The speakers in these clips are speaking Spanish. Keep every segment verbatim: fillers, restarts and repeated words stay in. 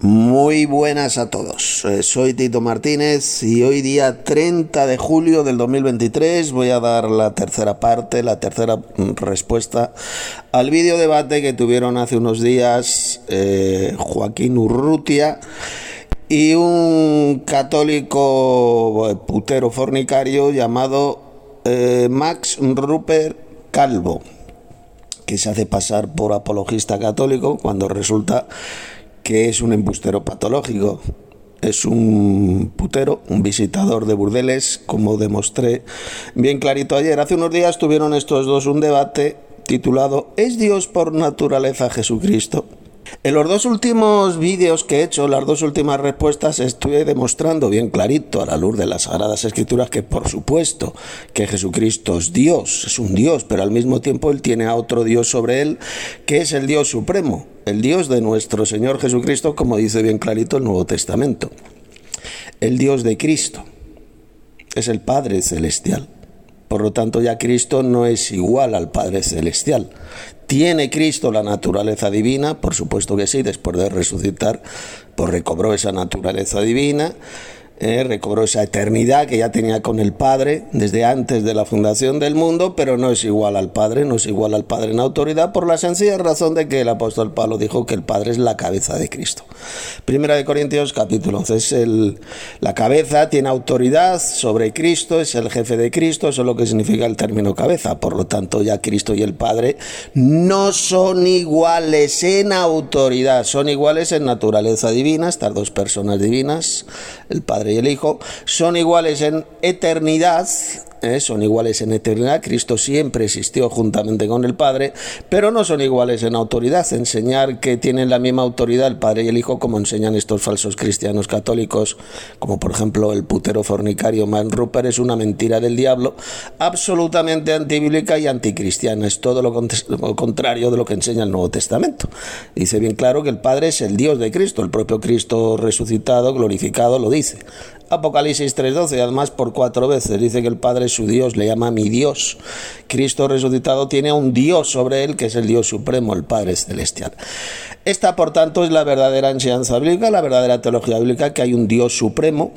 Muy buenas a todos, eh, soy Tito Martínez y hoy día treinta de julio del dos mil veintitrés voy a dar la tercera parte, la tercera respuesta al vídeo debate que tuvieron hace unos días eh, Joaquín Urrutia y un católico eh, putero fornicario llamado eh, Max Rupert Calvo, que se hace pasar por apologista católico cuando resulta que es un embustero patológico. Es un putero, un visitador de burdeles, como demostré bien clarito ayer. Hace unos días tuvieron estos dos un debate titulado ¿Es Dios por naturaleza Jesucristo? En los dos últimos vídeos que he hecho, las dos últimas respuestas, estuve demostrando bien clarito a la luz de las Sagradas Escrituras que por supuesto que Jesucristo es Dios, es un Dios, pero al mismo tiempo Él tiene a otro Dios sobre Él, que es el Dios supremo, el Dios de nuestro Señor Jesucristo, como dice bien clarito el Nuevo Testamento. El Dios de Cristo es el Padre Celestial. Por lo tanto, ya Cristo no es igual al Padre Celestial. ¿Tiene Cristo la naturaleza divina? Por supuesto que sí, después de resucitar, pues recobró esa naturaleza divina, eh, recobró esa eternidad que ya tenía con el Padre desde antes de la fundación del mundo, pero no es igual al Padre, no es igual al Padre en autoridad, por la sencilla razón de que el apóstol Pablo dijo que el Padre es la cabeza de Cristo. Primera de Corintios capítulo once, es el, la cabeza, tiene autoridad sobre Cristo, es el jefe de Cristo, eso es lo que significa el término cabeza. Por lo tanto, ya Cristo y el Padre no son iguales en autoridad, son iguales en naturaleza divina, estas dos personas divinas, el Padre y el Hijo, son iguales en eternidad, ¿eh? son iguales en eternidad. Cristo siempre existió juntamente con el Padre, pero no son iguales en autoridad. Enseñar que tienen la misma autoridad el Padre y el Hijo, como enseñan estos falsos cristianos católicos, como por ejemplo el putero fornicario Max Rupert, es una mentira del diablo, absolutamente antibíblica y anticristiana. Es todo lo, lo contrario de lo que enseña el Nuevo Testamento. Dice bien claro que el Padre es el Dios de Cristo, el propio Cristo resucitado, glorificado, lo dice. Apocalipsis tres doce, además por cuatro veces dice que el Padre es su Dios, le llama mi Dios. Cristo resucitado tiene a un Dios sobre él, que es el Dios supremo, el Padre celestial. Esta, por tanto, es la verdadera enseñanza bíblica, la verdadera teología bíblica, que hay un Dios supremo,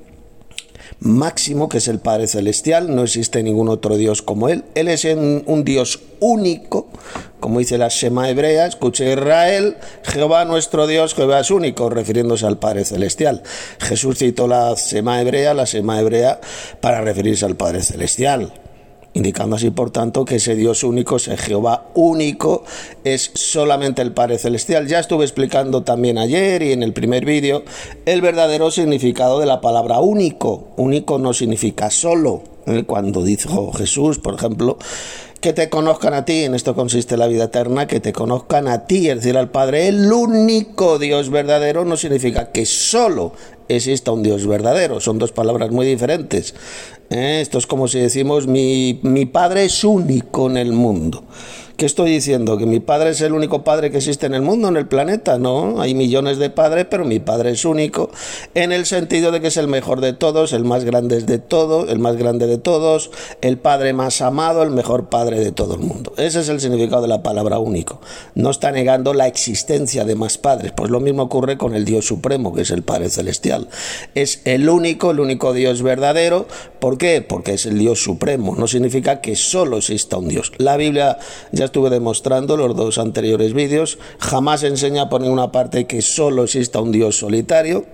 máximo, que es el Padre Celestial. No existe ningún otro Dios como Él. Él es un, un Dios único, como dice la Shema hebrea, escuche Israel, Jehová nuestro Dios, Jehová es único, refiriéndose al Padre Celestial. Jesús citó la Shema hebrea, la Shema hebrea, para referirse al Padre Celestial, indicando así, por tanto, que ese Dios único, ese Jehová único, es solamente el Padre Celestial. Ya estuve explicando también ayer y en el primer vídeo el verdadero significado de la palabra único. Único no significa solo. ¿Eh? Cuando dijo Jesús, por ejemplo, que te conozcan a ti, en esto consiste la vida eterna, que te conozcan a ti, es decir, al Padre, el único Dios verdadero, no significa que solo exista un Dios verdadero, son dos palabras muy diferentes. ¿Eh? Esto es como si decimos, mi, mi Padre es único en el mundo. ¿Qué estoy diciendo? ¿Que mi Padre es el único Padre que existe en el mundo, en el planeta? No, hay millones de padres, pero mi Padre es único, en el sentido de que es el mejor de todos, el más grande de todos, el más grande de todos, el Padre más amado, el mejor Padre de todo el mundo. Ese es el significado de la palabra único. No está negando la existencia de más padres, pues lo mismo ocurre con el Dios supremo, que es el Padre Celestial. Es el único, el único Dios verdadero. ¿Por qué? Porque es el Dios supremo. No significa que solo exista un Dios. La Biblia, ya estuve demostrando los dos anteriores vídeos, jamás enseña por ninguna parte que solo exista un Dios solitario.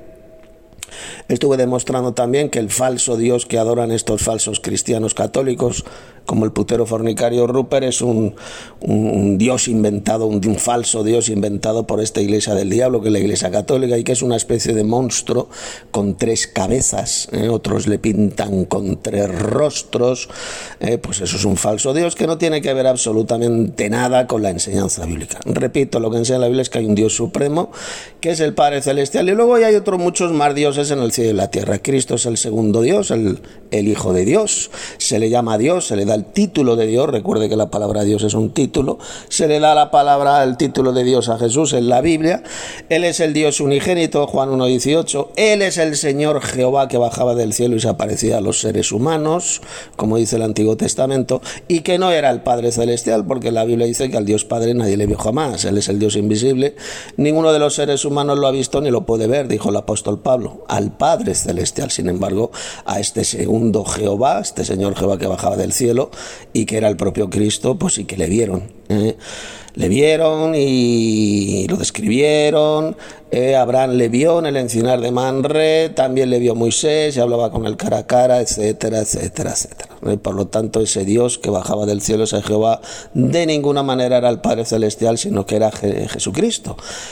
Estuve demostrando también que el falso Dios que adoran estos falsos cristianos católicos, como el putero fornicario Rupert, es un, un, un Dios inventado, un, un falso Dios inventado por esta iglesia del diablo, que es la iglesia católica, y que es una especie de monstruo con tres cabezas, ¿eh? Otros le pintan con tres rostros, ¿eh? Pues eso es un falso Dios que no tiene que ver absolutamente nada con la enseñanza bíblica. Repito, lo que enseña la Biblia es que hay un Dios supremo, que es el Padre Celestial, y luego hay otros muchos más dioses dioses en el cielo y la tierra. Cristo es el segundo Dios, el, el Hijo de Dios. Se le llama Dios, se le da el título de Dios. Recuerde que la palabra Dios es un título. Se le da la palabra, el título de Dios a Jesús en la Biblia. Él es el Dios unigénito, Juan uno dieciocho. Él es el Señor Jehová que bajaba del cielo y se aparecía a los seres humanos, como dice el Antiguo Testamento, y que no era el Padre Celestial, porque la Biblia dice que al Dios Padre nadie le vio jamás. Él es el Dios invisible. Ninguno de los seres humanos lo ha visto ni lo puede ver, dijo el apóstol Pablo, al Padre Celestial. Sin embargo, a este segundo Jehová, este Señor Jehová que bajaba del cielo y que era el propio Cristo, pues sí que le vieron. ¿eh? Le vieron y lo describieron. Eh, Abraham le vio en el encinar de Manre, también le vio Moisés y hablaba con él cara a cara, etcétera, etcétera, etcétera. Eh, por lo tanto, ese Dios que bajaba del cielo, ese Jehová, de ninguna manera era el Padre Celestial, sino que era Je- Jesucristo.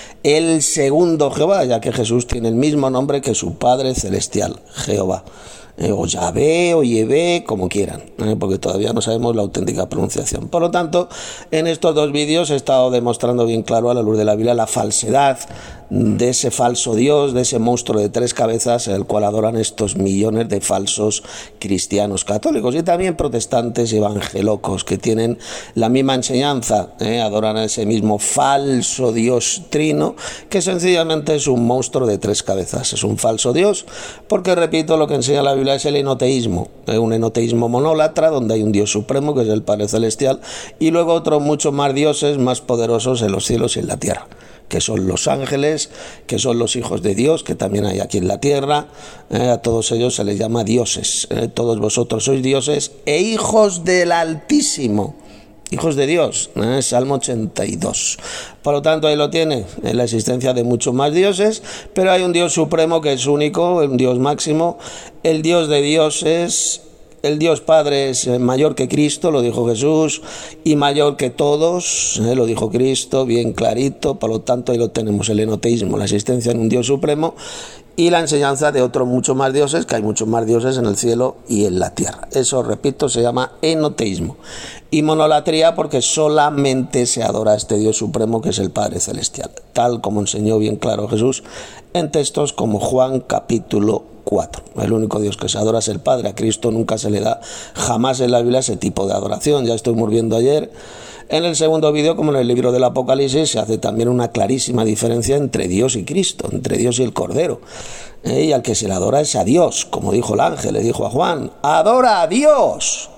El segundo Jehová, ya que Jesús tiene el mismo nombre que su Padre Celestial, Jehová. Eh, o Yahvé o Yehvé, como quieran, eh, porque todavía no sabemos la auténtica pronunciación. Por lo tanto, en estos dos vídeos he estado demostrando bien claro a la luz de la Biblia la falsedad de ese falso Dios, de ese monstruo de tres cabezas, el cual adoran estos millones de falsos cristianos católicos y también protestantes y evangelocos que tienen la misma enseñanza, eh, adoran a ese mismo falso Dios trino, que sencillamente es un monstruo de tres cabezas. Es un falso Dios porque, repito, lo que enseña la Biblia es el enoteísmo, eh, un enoteísmo monólatra donde hay un Dios supremo que es el Padre Celestial y luego otros muchos más dioses más poderosos en los cielos y en la tierra, que son los ángeles, que son los hijos de Dios, que también hay aquí en la tierra. Eh, a todos ellos se les llama dioses. Eh, todos vosotros sois dioses e hijos del Altísimo. Hijos de Dios, ¿eh? Salmo ochenta y dos. Por lo tanto, ahí lo tiene, en la existencia de muchos más dioses, pero hay un Dios supremo que es único, un Dios máximo, el Dios de dioses. El Dios Padre es mayor que Cristo, lo dijo Jesús, y mayor que todos, ¿eh? Lo dijo Cristo, bien clarito. Por lo tanto, ahí lo tenemos, el enoteísmo, la existencia de un Dios supremo y la enseñanza de otros muchos más dioses, que hay muchos más dioses en el cielo y en la tierra. Eso, repito, se llama enoteísmo. Y monolatría porque solamente se adora a este Dios supremo que es el Padre Celestial, tal como enseñó bien claro Jesús en textos como Juan capítulo cuatro. El único Dios que se adora es el Padre. A Cristo nunca se le da jamás en la Biblia ese tipo de adoración. Ya estuvimos viendo ayer en el segundo vídeo, como en el libro del Apocalipsis, se hace también una clarísima diferencia entre Dios y Cristo, entre Dios y el Cordero. ¿Eh? Y al que se le adora es a Dios, como dijo el ángel, le dijo a Juan, adora a Dios.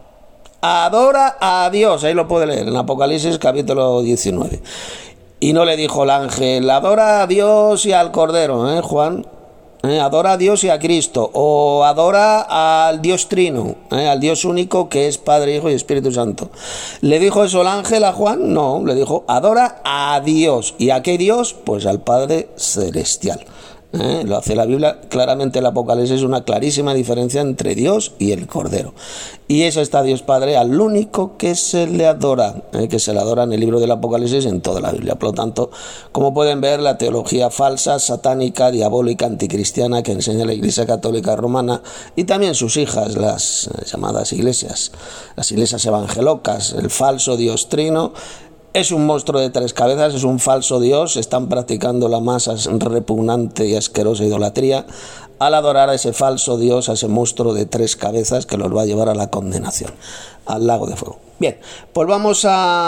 Adora a Dios. Ahí lo puede leer en Apocalipsis capítulo diecinueve. Y no le dijo el ángel, adora a Dios y al Cordero, ¿eh, Juan? Eh, adora a Dios y a Cristo, o adora al Dios Trino, eh, al Dios único que es Padre, Hijo y Espíritu Santo. ¿Le dijo eso el ángel a Juan? No, le dijo adora a Dios. ¿Y a qué Dios? Pues al Padre Celestial. ¿Eh? Lo hace la Biblia claramente. El Apocalipsis es una clarísima diferencia entre Dios y el Cordero, y eso está Dios Padre al único que se le adora, ¿eh? que se le adora en el libro del Apocalipsis, en toda la Biblia. Por lo tanto, como pueden ver, la teología falsa, satánica, diabólica, anticristiana que enseña la Iglesia Católica Romana y también sus hijas, las llamadas iglesias, las iglesias evangelocas, el falso Dios trino, es un monstruo de tres cabezas, es un falso Dios. Están practicando la más repugnante y asquerosa idolatría al adorar a ese falso Dios, a ese monstruo de tres cabezas que los va a llevar a la condenación, al lago de fuego. Bien, pues vamos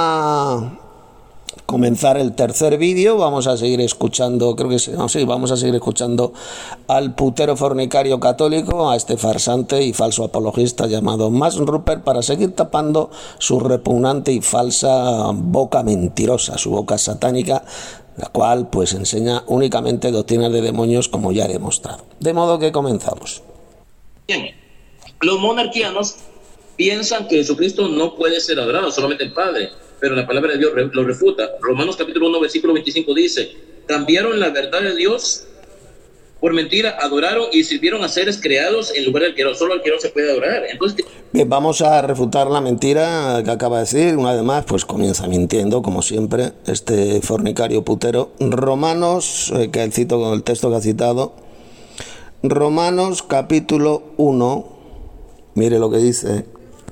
a comenzar el tercer vídeo. Vamos a seguir escuchando, creo que sí, no, sí, vamos a seguir escuchando al putero fornicario católico, a este farsante y falso apologista llamado Max Rupert, para seguir tapando su repugnante y falsa boca mentirosa, su boca satánica, la cual pues enseña únicamente doctrinas de demonios, como ya he demostrado. De modo que comenzamos. Bien, los monarquianos piensan que Jesucristo no puede ser adorado, solamente el Padre, pero la palabra de Dios lo refuta. Romanos capítulo uno, versículo veinticinco dice, cambiaron la verdad de Dios por mentira, adoraron y sirvieron a seres creados en lugar del que no, solo al que no se puede adorar. Entonces, bien, vamos a refutar la mentira que acaba de decir. Una vez más, pues comienza mintiendo, como siempre, este fornicario putero. Romanos, eh, que cito con el texto que ha citado, Romanos capítulo uno, mire lo que dice.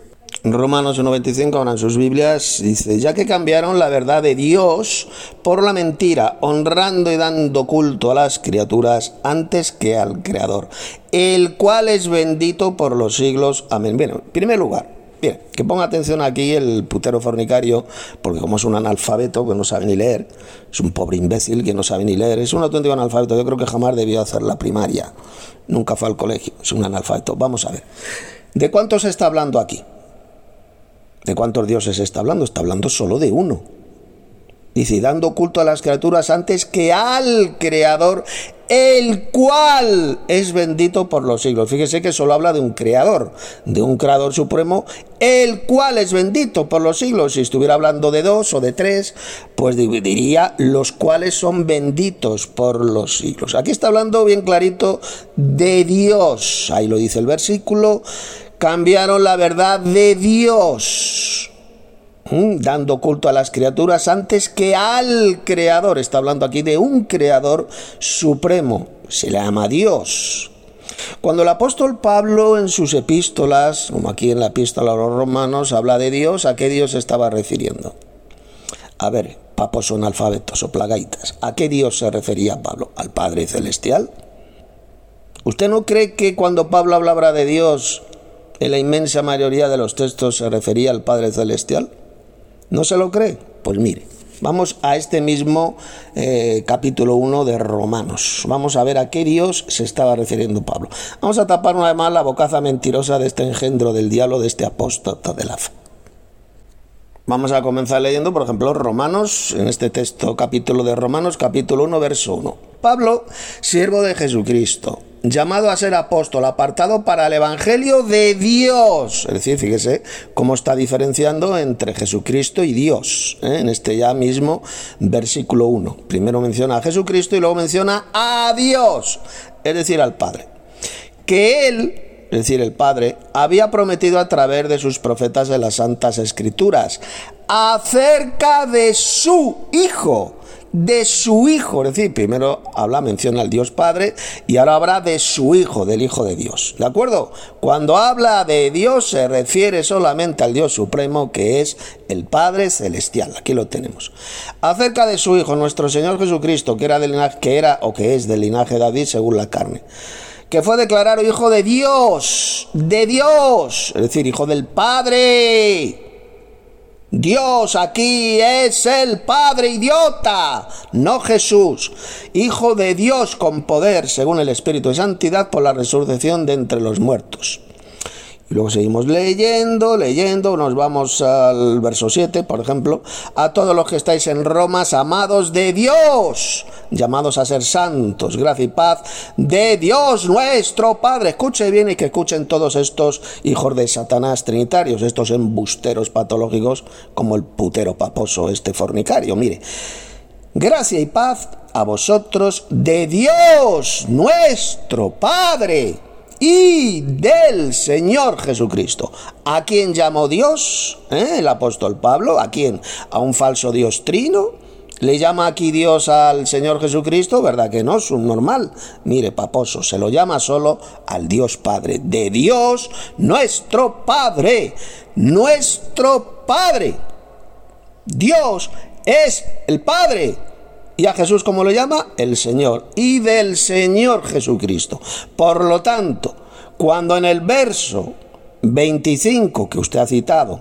Romanos uno veinticinco, abran sus Biblias, dice: ya que cambiaron la verdad de Dios por la mentira, honrando y dando culto a las criaturas antes que al Creador, el cual es bendito por los siglos. Amén. Bien, en primer lugar, bien, que ponga atención aquí el putero fornicario, porque como es un analfabeto que no sabe ni leer, es un pobre imbécil que no sabe ni leer, es un auténtico analfabeto. Yo creo que jamás debió hacer la primaria, nunca fue al colegio, es un analfabeto. Vamos a ver, ¿de cuántos se está hablando aquí? ¿De cuántos dioses está hablando? Está hablando solo de uno. Dice: dando culto a las criaturas antes que al Creador, el cual es bendito por los siglos. Fíjese que solo habla de un creador, de un creador supremo, el cual es bendito por los siglos. Si estuviera hablando de dos o de tres, pues diría los cuales son benditos por los siglos. Aquí está hablando bien clarito de Dios. Ahí lo dice el versículo. Cambiaron la verdad de Dios, ¿Mm? dando culto a las criaturas antes que al Creador. Está hablando aquí de un Creador supremo, se le llama Dios. Cuando el apóstol Pablo en sus epístolas, como aquí en la epístola a los Romanos, habla de Dios, ¿a qué Dios se estaba refiriendo? A ver, papos son alfabetos o plagaitas, ¿a qué Dios se refería Pablo? ¿Al Padre Celestial? ¿Usted no cree que cuando Pablo hablaba de Dios, en la inmensa mayoría de los textos se refería al Padre Celestial? ¿No se lo cree? Pues mire, vamos a este mismo eh, capítulo uno de Romanos. Vamos a ver a qué Dios se estaba refiriendo Pablo. Vamos a tapar una vez más la bocaza mentirosa de este engendro del diablo, de este apóstata de la fe. Vamos a comenzar leyendo, por ejemplo, Romanos, en este texto, capítulo de Romanos, capítulo uno, verso uno. Pablo, siervo de Jesucristo, llamado a ser apóstol, apartado para el evangelio de Dios. Es decir, fíjese cómo está diferenciando entre Jesucristo y Dios, ¿eh? En este ya mismo versículo uno. Primero menciona a Jesucristo y luego menciona a Dios, es decir, al Padre. Que Él, es decir, el Padre, había prometido a través de sus profetas de las Santas Escrituras acerca de su Hijo, de su Hijo, es decir, primero habla, menciona al Dios Padre y ahora habla de su Hijo, del Hijo de Dios, ¿de acuerdo? Cuando habla de Dios se refiere solamente al Dios Supremo, que es el Padre Celestial. Aquí lo tenemos. Acerca de su Hijo, nuestro Señor Jesucristo, que era, del linaje, que era o que es del linaje de David según la carne, que fue declarado Hijo de Dios, de Dios, es decir, Hijo del Padre. Dios aquí es el Padre, idiota, no Jesús. Hijo de Dios con poder, según el Espíritu de Santidad, por la resurrección de entre los muertos. Y luego seguimos leyendo, leyendo, nos vamos al verso siete, por ejemplo. A todos los que estáis en Roma, amados de Dios, llamados a ser santos, gracia y paz de Dios nuestro Padre. Escuche bien y que escuchen todos estos hijos de Satanás trinitarios, estos embusteros patológicos como el putero paposo, este fornicario. Mire, gracia y paz a vosotros de Dios nuestro Padre y del Señor Jesucristo. ¿A quién llamó Dios? ¿Eh? El apóstol Pablo. ¿A quién? ¿A un falso Dios trino? ¿Le llama aquí Dios al Señor Jesucristo? ¿Verdad que no? Es un normal. Mire, paposo, se lo llama solo al Dios Padre. De Dios nuestro Padre. Nuestro Padre. Dios es el Padre. ¿Y a Jesús cómo lo llama? El Señor. Y del Señor Jesucristo. Por lo tanto, cuando en el verso veinticinco que usted ha citado,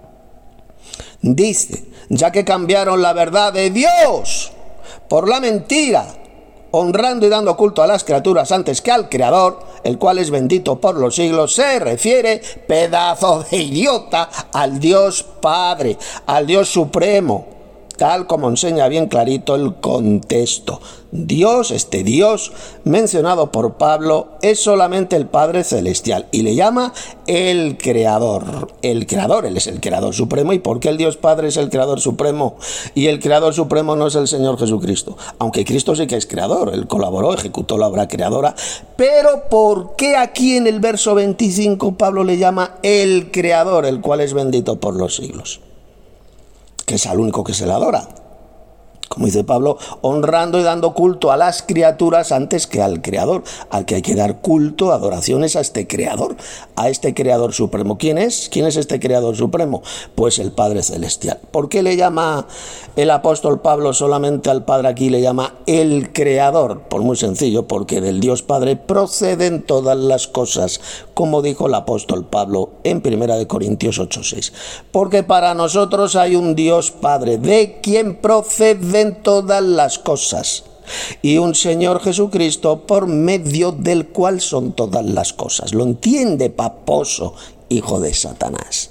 dice, ya que cambiaron la verdad de Dios por la mentira, honrando y dando culto a las criaturas antes que al Creador, el cual es bendito por los siglos, se refiere, pedazo de idiota, al Dios Padre, al Dios Supremo, tal como enseña bien clarito el contexto. Dios, este Dios mencionado por Pablo, es solamente el Padre Celestial y le llama el Creador. El Creador, Él es el Creador Supremo. ¿Y por qué el Dios Padre es el Creador Supremo y el Creador Supremo no es el Señor Jesucristo? Aunque Cristo sí que es Creador, Él colaboró, ejecutó la obra creadora. Pero ¿por qué aquí en el verso veinticinco Pablo le llama el Creador, el cual es bendito por los siglos? Que es al único que se le adora. Como dice Pablo, honrando y dando culto a las criaturas antes que al Creador. Al que hay que dar culto, adoraciones a este Creador, a este Creador supremo. ¿Quién es? ¿Quién es este Creador supremo? Pues el Padre Celestial. ¿Por qué le llama el apóstol Pablo solamente al Padre aquí? Le llama el Creador. Pues muy sencillo, porque del Dios Padre proceden todas las cosas, como dijo el apóstol Pablo en primera de Corintios ocho seis. Porque para nosotros hay un Dios Padre, de quien proceden todas las cosas, y un Señor Jesucristo por medio del cual son todas las cosas. ¿Lo entiende, paposo, hijo de Satanás?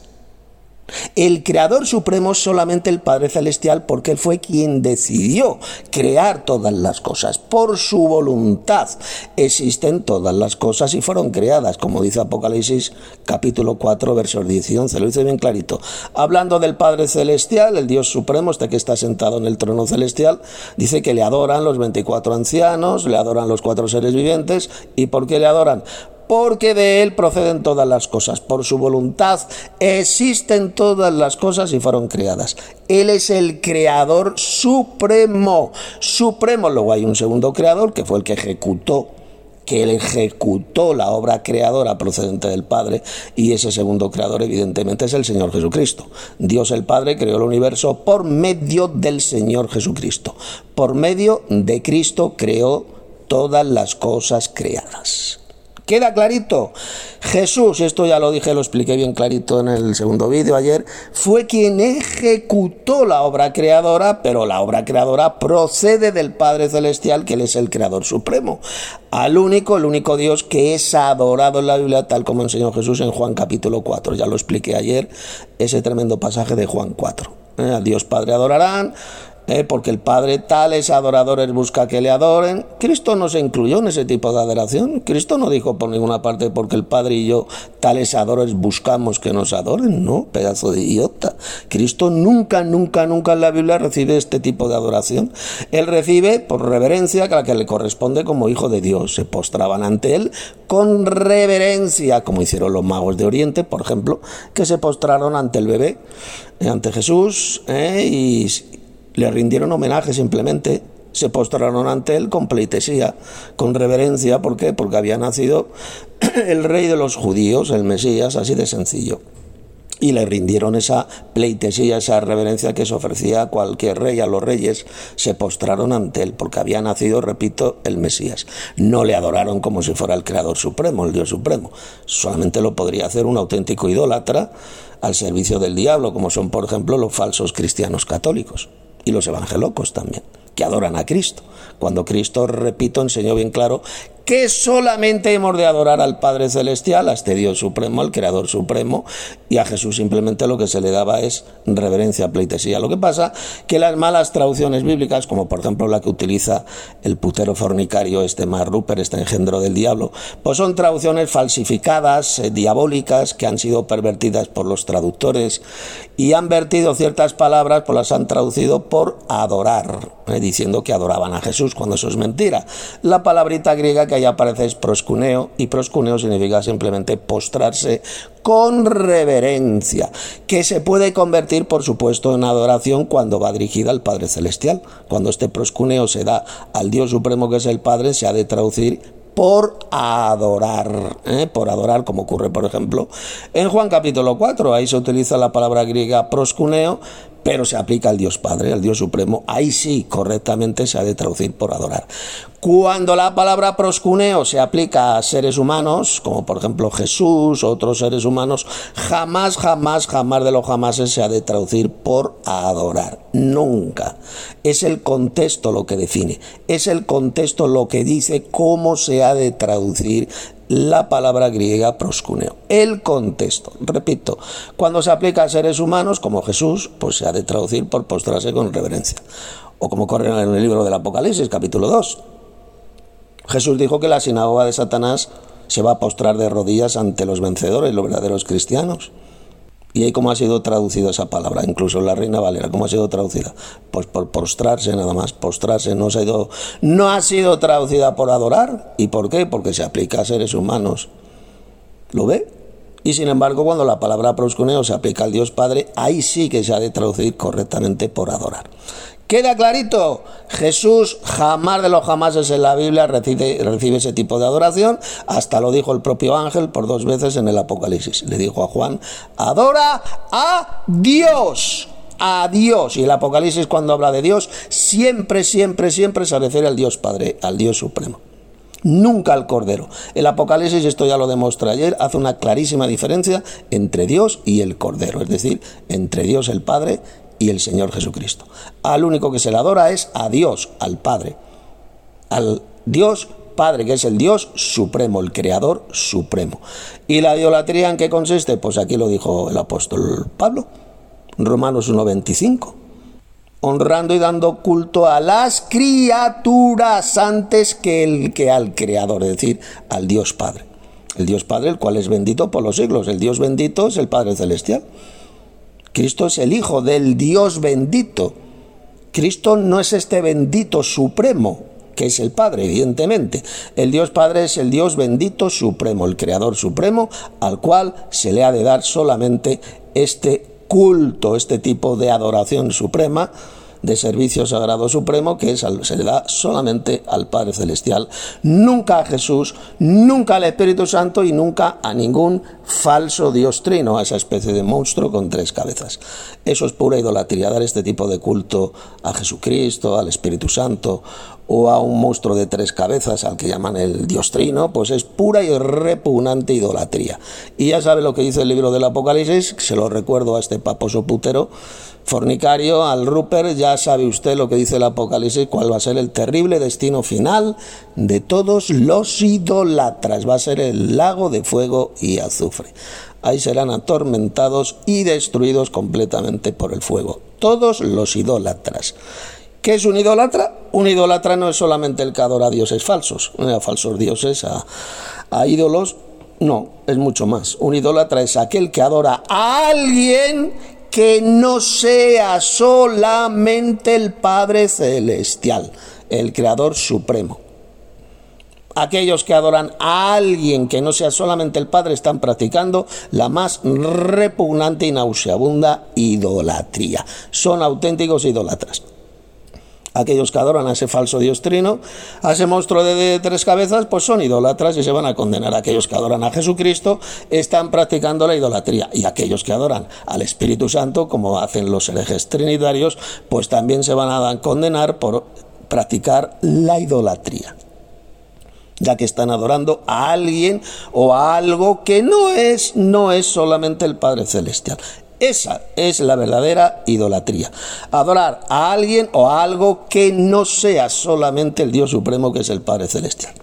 El Creador Supremo es solamente el Padre Celestial, porque Él fue quien decidió crear todas las cosas. Por su voluntad existen todas las cosas y fueron creadas, como dice Apocalipsis capítulo cuatro, versos diez y once. Lo dice bien clarito. Hablando del Padre Celestial, el Dios Supremo, este que está sentado en el trono celestial, dice que le adoran los veinticuatro ancianos, le adoran los cuatro seres vivientes. ¿Y por qué le adoran? Porque de Él proceden todas las cosas. Por su voluntad existen todas las cosas y fueron creadas. Él es el Creador Supremo. Supremo. Luego hay un segundo Creador, que fue el que ejecutó, que Él ejecutó la obra creadora procedente del Padre, y ese segundo Creador evidentemente es el Señor Jesucristo. Dios el Padre creó el universo por medio del Señor Jesucristo. Por medio de Cristo creó todas las cosas creadas. ¿Queda clarito? Jesús, esto ya lo dije, lo expliqué bien clarito en el segundo vídeo ayer, fue quien ejecutó la obra creadora, pero la obra creadora procede del Padre Celestial, que Él es el Creador Supremo. Al único, el único Dios que es adorado en la Biblia, tal como enseñó Jesús en Juan capítulo cuatro. Ya lo expliqué ayer, ese tremendo pasaje de Juan cuatro. ¿Eh? Al Dios Padre adorarán, Eh, porque el Padre tales adoradores busca que le adoren. Cristo no se incluyó en ese tipo de adoración. Cristo no dijo por ninguna parte, porque el Padre y yo tales adoradores buscamos que nos adoren. No, pedazo de idiota. Cristo nunca, nunca, nunca en la Biblia recibe este tipo de adoración. Él recibe por reverencia, a la que le corresponde como hijo de Dios. Se postraban ante Él con reverencia, como hicieron los magos de Oriente, por ejemplo, que se postraron ante el bebé, eh, ante Jesús, eh, y le rindieron homenaje simplemente, se postraron ante Él con pleitesía, con reverencia. ¿Por qué? Porque había nacido el rey de los judíos, el Mesías, así de sencillo. Y le rindieron esa pleitesía, esa reverencia que se ofrecía a cualquier rey, a los reyes, se postraron ante Él, porque había nacido, repito, el Mesías. No le adoraron como si fuera el Creador Supremo, el Dios Supremo. Solamente lo podría hacer un auténtico idólatra al servicio del diablo, como son, por ejemplo, los falsos cristianos católicos. Y los evangelocos también, que adoran a Cristo, cuando Cristo, repito, enseñó bien claro que solamente hemos de adorar al Padre Celestial, a este Dios Supremo, al Creador Supremo, y a Jesús simplemente lo que se le daba es reverencia, pleitesía. Lo que pasa que las malas traducciones bíblicas, como por ejemplo la que utiliza el putero fornicario, este Mark Rupert, este engendro del diablo, pues son traducciones falsificadas, eh, diabólicas, que han sido pervertidas por los traductores y han vertido ciertas palabras, pues las han traducido por adorar, eh, diciendo que adoraban a Jesús, cuando eso es mentira. La palabrita griega que ahí aparece es proscuneo, y proscuneo significa simplemente postrarse con reverencia, que se puede convertir, por supuesto, en adoración cuando va dirigida al Padre Celestial. Cuando este proscuneo se da al Dios Supremo, que es el Padre, se ha de traducir por adorar, ¿eh? por adorar, como ocurre, por ejemplo, en Juan capítulo cuatro. Ahí se utiliza la palabra griega proscuneo, pero se aplica al Dios Padre, al Dios Supremo. Ahí sí, correctamente se ha de traducir por adorar. Cuando la palabra proscuneo se aplica a seres humanos, como por ejemplo Jesús, otros seres humanos, jamás, jamás, jamás de los jamases se ha de traducir por adorar. Nunca. Es el contexto lo que define. Es el contexto lo que dice cómo se ha de traducir la palabra griega proscuneo. El contexto. Repito, cuando se aplica a seres humanos, como Jesús, pues se ha de traducir por postrarse con reverencia. O como corre en el libro del Apocalipsis, capítulo dos. Jesús dijo que la sinagoga de Satanás se va a postrar de rodillas ante los vencedores, los verdaderos cristianos. ¿Y ahí cómo ha sido traducida esa palabra? Incluso en la Reina Valera, ¿cómo ha sido traducida? Pues por postrarse nada más, postrarse. No, se ha ido, no ha sido traducida por adorar. ¿Y por qué? Porque se aplica a seres humanos. ¿Lo ve? Y sin embargo, cuando la palabra proskuneo se aplica al Dios Padre, ahí sí que se ha de traducir correctamente por adorar. ¿Queda clarito? Jesús jamás de los jamases en la Biblia recibe, recibe ese tipo de adoración. Hasta lo dijo el propio ángel por dos veces en el Apocalipsis. Le dijo a Juan, adora a Dios. A Dios. Y el Apocalipsis, cuando habla de Dios, siempre, siempre, siempre se refiere al Dios Padre, al Dios Supremo. Nunca al Cordero. El Apocalipsis, esto ya lo demostré ayer, hace una clarísima diferencia entre Dios y el Cordero, es decir, entre Dios el Padre y el Señor Jesucristo. Al único que se le adora es a Dios, al Padre, al Dios Padre, que es el Dios Supremo, el Creador Supremo. ¿Y la idolatría en qué consiste? Pues aquí lo dijo el apóstol Pablo, Romanos uno veinticinco. Honrando y dando culto a las criaturas antes que, el, que al Creador, es decir, al Dios Padre. El Dios Padre, el cual es bendito por los siglos. El Dios bendito es el Padre Celestial. Cristo es el Hijo del Dios bendito. Cristo no es este bendito supremo, que es el Padre, evidentemente. El Dios Padre es el Dios bendito supremo, el Creador supremo, al cual se le ha de dar solamente este culto, este tipo de adoración suprema, de servicio sagrado supremo, que es, se le da solamente al Padre Celestial, nunca a Jesús, nunca al Espíritu Santo y nunca a ningún falso Dios trino, a esa especie de monstruo con tres cabezas. Eso es pura idolatría, dar este tipo de culto a Jesucristo, al Espíritu Santo o a un monstruo de tres cabezas al que llaman el Dios trino, pues es pura y repugnante idolatría. Y ya sabe lo que dice el libro del Apocalipsis, se lo recuerdo a este paposo putero fornicario, al Rupert, ya sabe usted lo que dice el Apocalipsis, cuál va a ser el terrible destino final de todos los idólatras. Va a ser el lago de fuego y azufre. Ahí serán atormentados y destruidos completamente por el fuego. Todos los idólatras. ¿Qué es un idólatra? Un idólatra no es solamente el que adora a dioses falsos, a falsos dioses, a, a ídolos. No, es mucho más. Un idólatra es aquel que adora a alguien que no sea solamente el Padre Celestial, el Creador Supremo. Aquellos que adoran a alguien que no sea solamente el Padre están practicando la más repugnante y nauseabunda idolatría. Son auténticos idólatras. Aquellos que adoran a ese falso Dios trino, a ese monstruo de, de tres cabezas, pues son idólatras y se van a condenar. Aquellos que adoran a Jesucristo están practicando la idolatría. Y aquellos que adoran al Espíritu Santo, como hacen los herejes trinitarios, pues también se van a condenar por practicar la idolatría, ya que están adorando a alguien o a algo que no es, no es solamente el Padre Celestial. Esa es la verdadera idolatría. Adorar a alguien o a algo que no sea solamente el Dios Supremo, que es el Padre Celestial.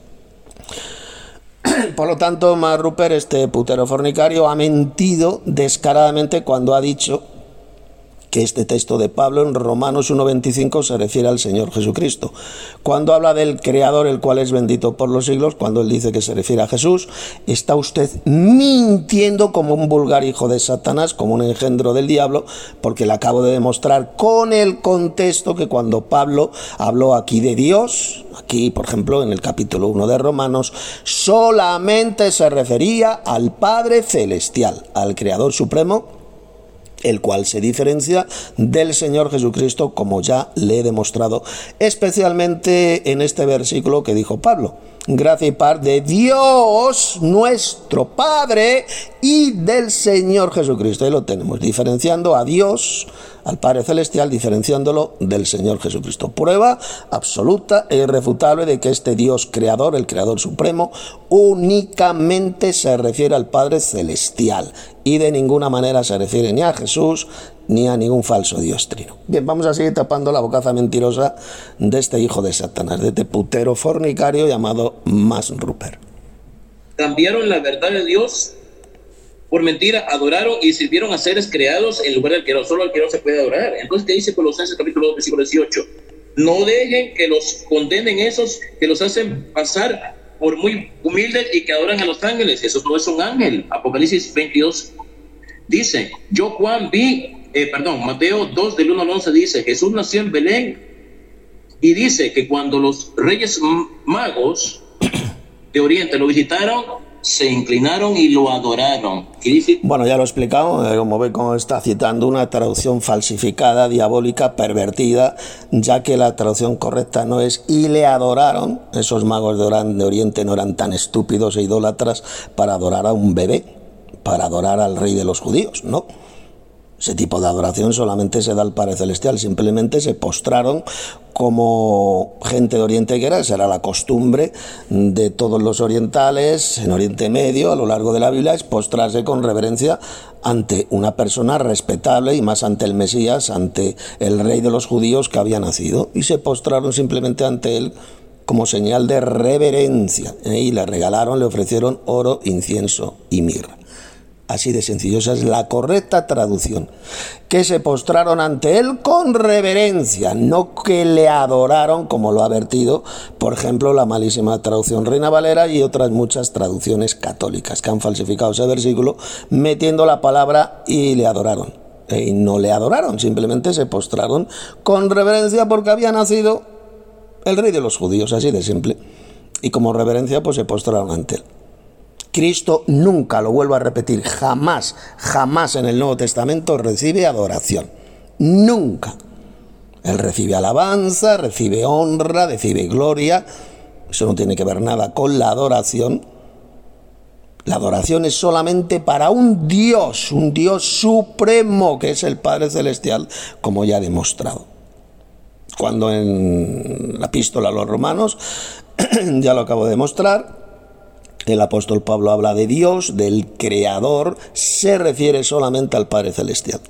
Por lo tanto, Mark Rupert, este putero fornicario, ha mentido descaradamente cuando ha dicho que este texto de Pablo en Romanos uno veinticinco se refiere al Señor Jesucristo. Cuando habla del Creador, el cual es bendito por los siglos, cuando él dice que se refiere a Jesús, está usted mintiendo como un vulgar hijo de Satanás, como un engendro del diablo, porque le acabo de demostrar con el contexto que cuando Pablo habló aquí de Dios, aquí por ejemplo en el capítulo uno de Romanos, solamente se refería al Padre Celestial, al Creador Supremo, el cual se diferencia del Señor Jesucristo, como ya le he demostrado, especialmente en este versículo que dijo Pablo: gracia y paz de Dios nuestro Padre y del Señor Jesucristo. Ahí lo tenemos, diferenciando a Dios, al Padre Celestial, diferenciándolo del Señor Jesucristo. Prueba absoluta e irrefutable de que este Dios creador, el Creador Supremo, únicamente se refiere al Padre Celestial y de ninguna manera se refiere ni a Jesús ni a ningún falso Dios trino. Bien, vamos a seguir tapando la bocaza mentirosa de este hijo de Satanás, de este putero fornicario llamado Mark Rupert. Cambiaron la verdad de Dios por mentira, adoraron y sirvieron a seres creados en lugar del creador. Solo al creador se puede adorar. Entonces, ¿qué dice Colosenses capítulo dos, versículo dieciocho? No dejen que los condenen esos que los hacen pasar por muy humildes y que adoran a los ángeles. Eso no es un ángel. Apocalipsis veintidós dice, yo Juan vi, eh, perdón, Mateo dos del uno al once dice, Jesús nació en Belén, y dice que cuando los reyes magos de Oriente lo visitaron, se inclinaron y lo adoraron. ¿Qué dice? Bueno, ya lo he explicado, eh, como ve cómo está citando una traducción falsificada, diabólica, pervertida, ya que la traducción correcta no es y le adoraron. Esos magos de, Orán, de Oriente no eran tan estúpidos e idólatras para adorar a un bebé, para adorar al rey de los judíos, no. Ese tipo de adoración solamente se da al Padre Celestial, simplemente se postraron como gente de Oriente que era, esa era la costumbre de todos los orientales en Oriente Medio a lo largo de la Biblia, es postrarse con reverencia ante una persona respetable y más ante el Mesías, ante el rey de los judíos que había nacido, y se postraron simplemente ante él como señal de reverencia, y le regalaron, le ofrecieron oro, incienso y mirra. Así de sencillo, esa es la correcta traducción. Que se postraron ante él con reverencia, no que le adoraron, como lo ha vertido, por ejemplo, la malísima traducción Reina Valera y otras muchas traducciones católicas que han falsificado ese versículo metiendo la palabra y le adoraron. Y no le adoraron, simplemente se postraron con reverencia porque había nacido el rey de los judíos, así de simple. Y como reverencia, pues se postraron ante él. Cristo nunca, lo vuelvo a repetir, jamás, jamás en el Nuevo Testamento recibe adoración. Nunca. Él recibe alabanza, recibe honra, recibe gloria. Eso no tiene que ver nada con la adoración. La adoración es solamente para un Dios, un Dios supremo, que es el Padre Celestial, como ya he demostrado. Cuando en la epístola a los romanos, ya lo acabo de demostrar, el apóstol Pablo habla de Dios, del Creador, se refiere solamente al Padre Celestial.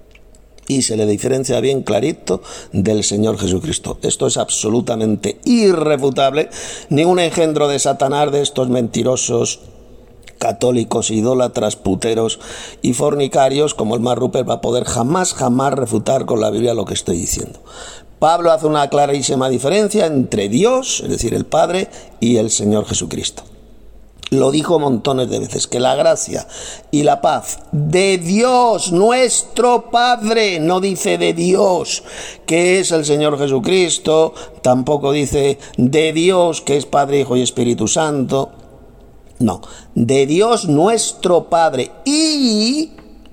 Y se le diferencia bien clarito del Señor Jesucristo. Esto es absolutamente irrefutable. Ningún engendro de Satanás, de estos mentirosos católicos, idólatras, puteros y fornicarios, como el Mar Rupert, va a poder jamás, jamás refutar con la Biblia lo que estoy diciendo. Pablo hace una clarísima diferencia entre Dios, es decir, el Padre, y el Señor Jesucristo. Lo dijo montones de veces, que la gracia y la paz de Dios, nuestro Padre, no dice de Dios, que es el Señor Jesucristo, tampoco dice de Dios, que es Padre, Hijo y Espíritu Santo, no, de Dios nuestro Padre y,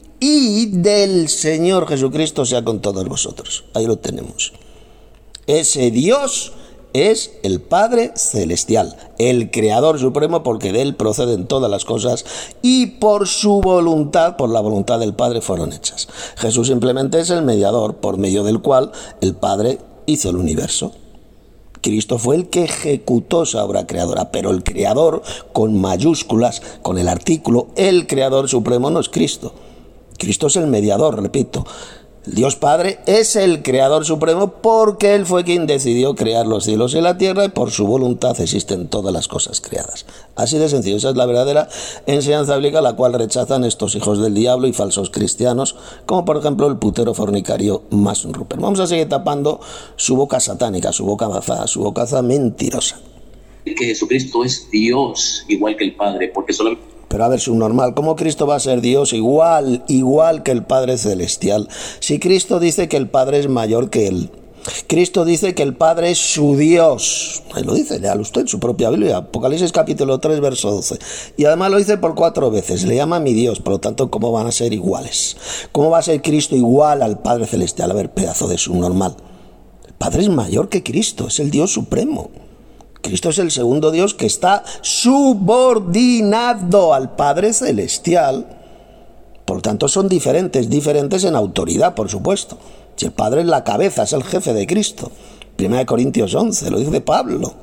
y del Señor Jesucristo sea con todos vosotros. Ahí lo tenemos. Ese Dios es el Padre Celestial, el Creador Supremo, porque de Él proceden todas las cosas y por su voluntad, por la voluntad del Padre, fueron hechas. Jesús simplemente es el mediador por medio del cual el Padre hizo el universo. Cristo fue el que ejecutó esa obra creadora, pero el Creador, con mayúsculas, con el artículo, el Creador Supremo no es Cristo. Cristo es el mediador, repito. Dios Padre es el Creador Supremo porque Él fue quien decidió crear los cielos y la tierra y por su voluntad existen todas las cosas creadas. Así de sencillo, esa es la verdadera enseñanza bíblica, la cual rechazan estos hijos del diablo y falsos cristianos, como por ejemplo el putero fornicario Mason Rupert. Vamos a seguir tapando su boca satánica, su boca bazada, su bocaza mentirosa. Que Jesucristo es Dios igual que el Padre, porque solamente... Pero a ver, subnormal, ¿cómo Cristo va a ser Dios igual, igual que el Padre Celestial? Si Cristo dice que el Padre es mayor que Él. Cristo dice que el Padre es su Dios. Ahí lo dice, léalo usted en su propia Biblia, Apocalipsis capítulo tres, verso doce. Y además lo dice por cuatro veces, le llama mi Dios, por lo tanto, ¿cómo van a ser iguales? ¿Cómo va a ser Cristo igual al Padre Celestial? A ver, pedazo de subnormal. El Padre es mayor que Cristo, es el Dios supremo. Cristo es el segundo Dios que está subordinado al Padre Celestial. Por lo tanto, son diferentes, diferentes en autoridad, por supuesto. Si el Padre es la cabeza, es el jefe de Cristo. primera de Corintios once, lo dice Pablo.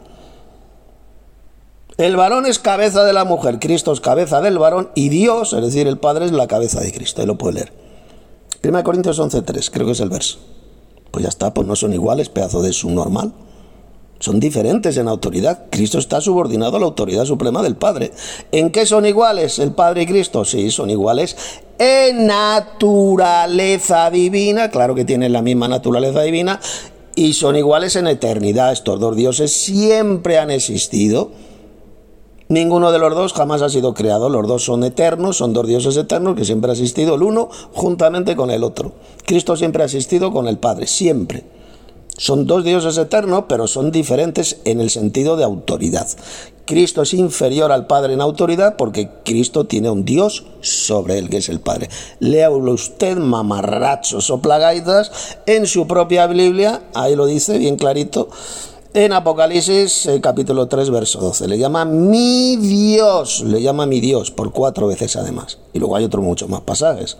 El varón es cabeza de la mujer, Cristo es cabeza del varón y Dios, es decir, el Padre es la cabeza de Cristo. Ahí lo puede leer. primera de Corintios once, tres, creo que es el verso. Pues ya está, pues no son iguales, pedazo de subnormal. Son diferentes en autoridad. Cristo está subordinado a la autoridad suprema del Padre. ¿En qué son iguales el Padre y Cristo? Sí, son iguales en naturaleza divina. Claro que tienen la misma naturaleza divina. Y son iguales en eternidad. Estos dos dioses siempre han existido. Ninguno de los dos jamás ha sido creado. Los dos son eternos, son dos dioses eternos que siempre ha existido el uno juntamente con el otro. Cristo siempre ha existido con el Padre, siempre. Son dos dioses eternos, pero son diferentes en el sentido de autoridad. Cristo es inferior al Padre en autoridad porque Cristo tiene un Dios sobre él, que es el Padre. Léalo usted, mamarrachos o plagaitas, en su propia Biblia, ahí lo dice bien clarito, en Apocalipsis eh, capítulo tres, verso doce. Le llama mi Dios, le llama mi Dios, por cuatro veces además. Y luego hay otros muchos más pasajes.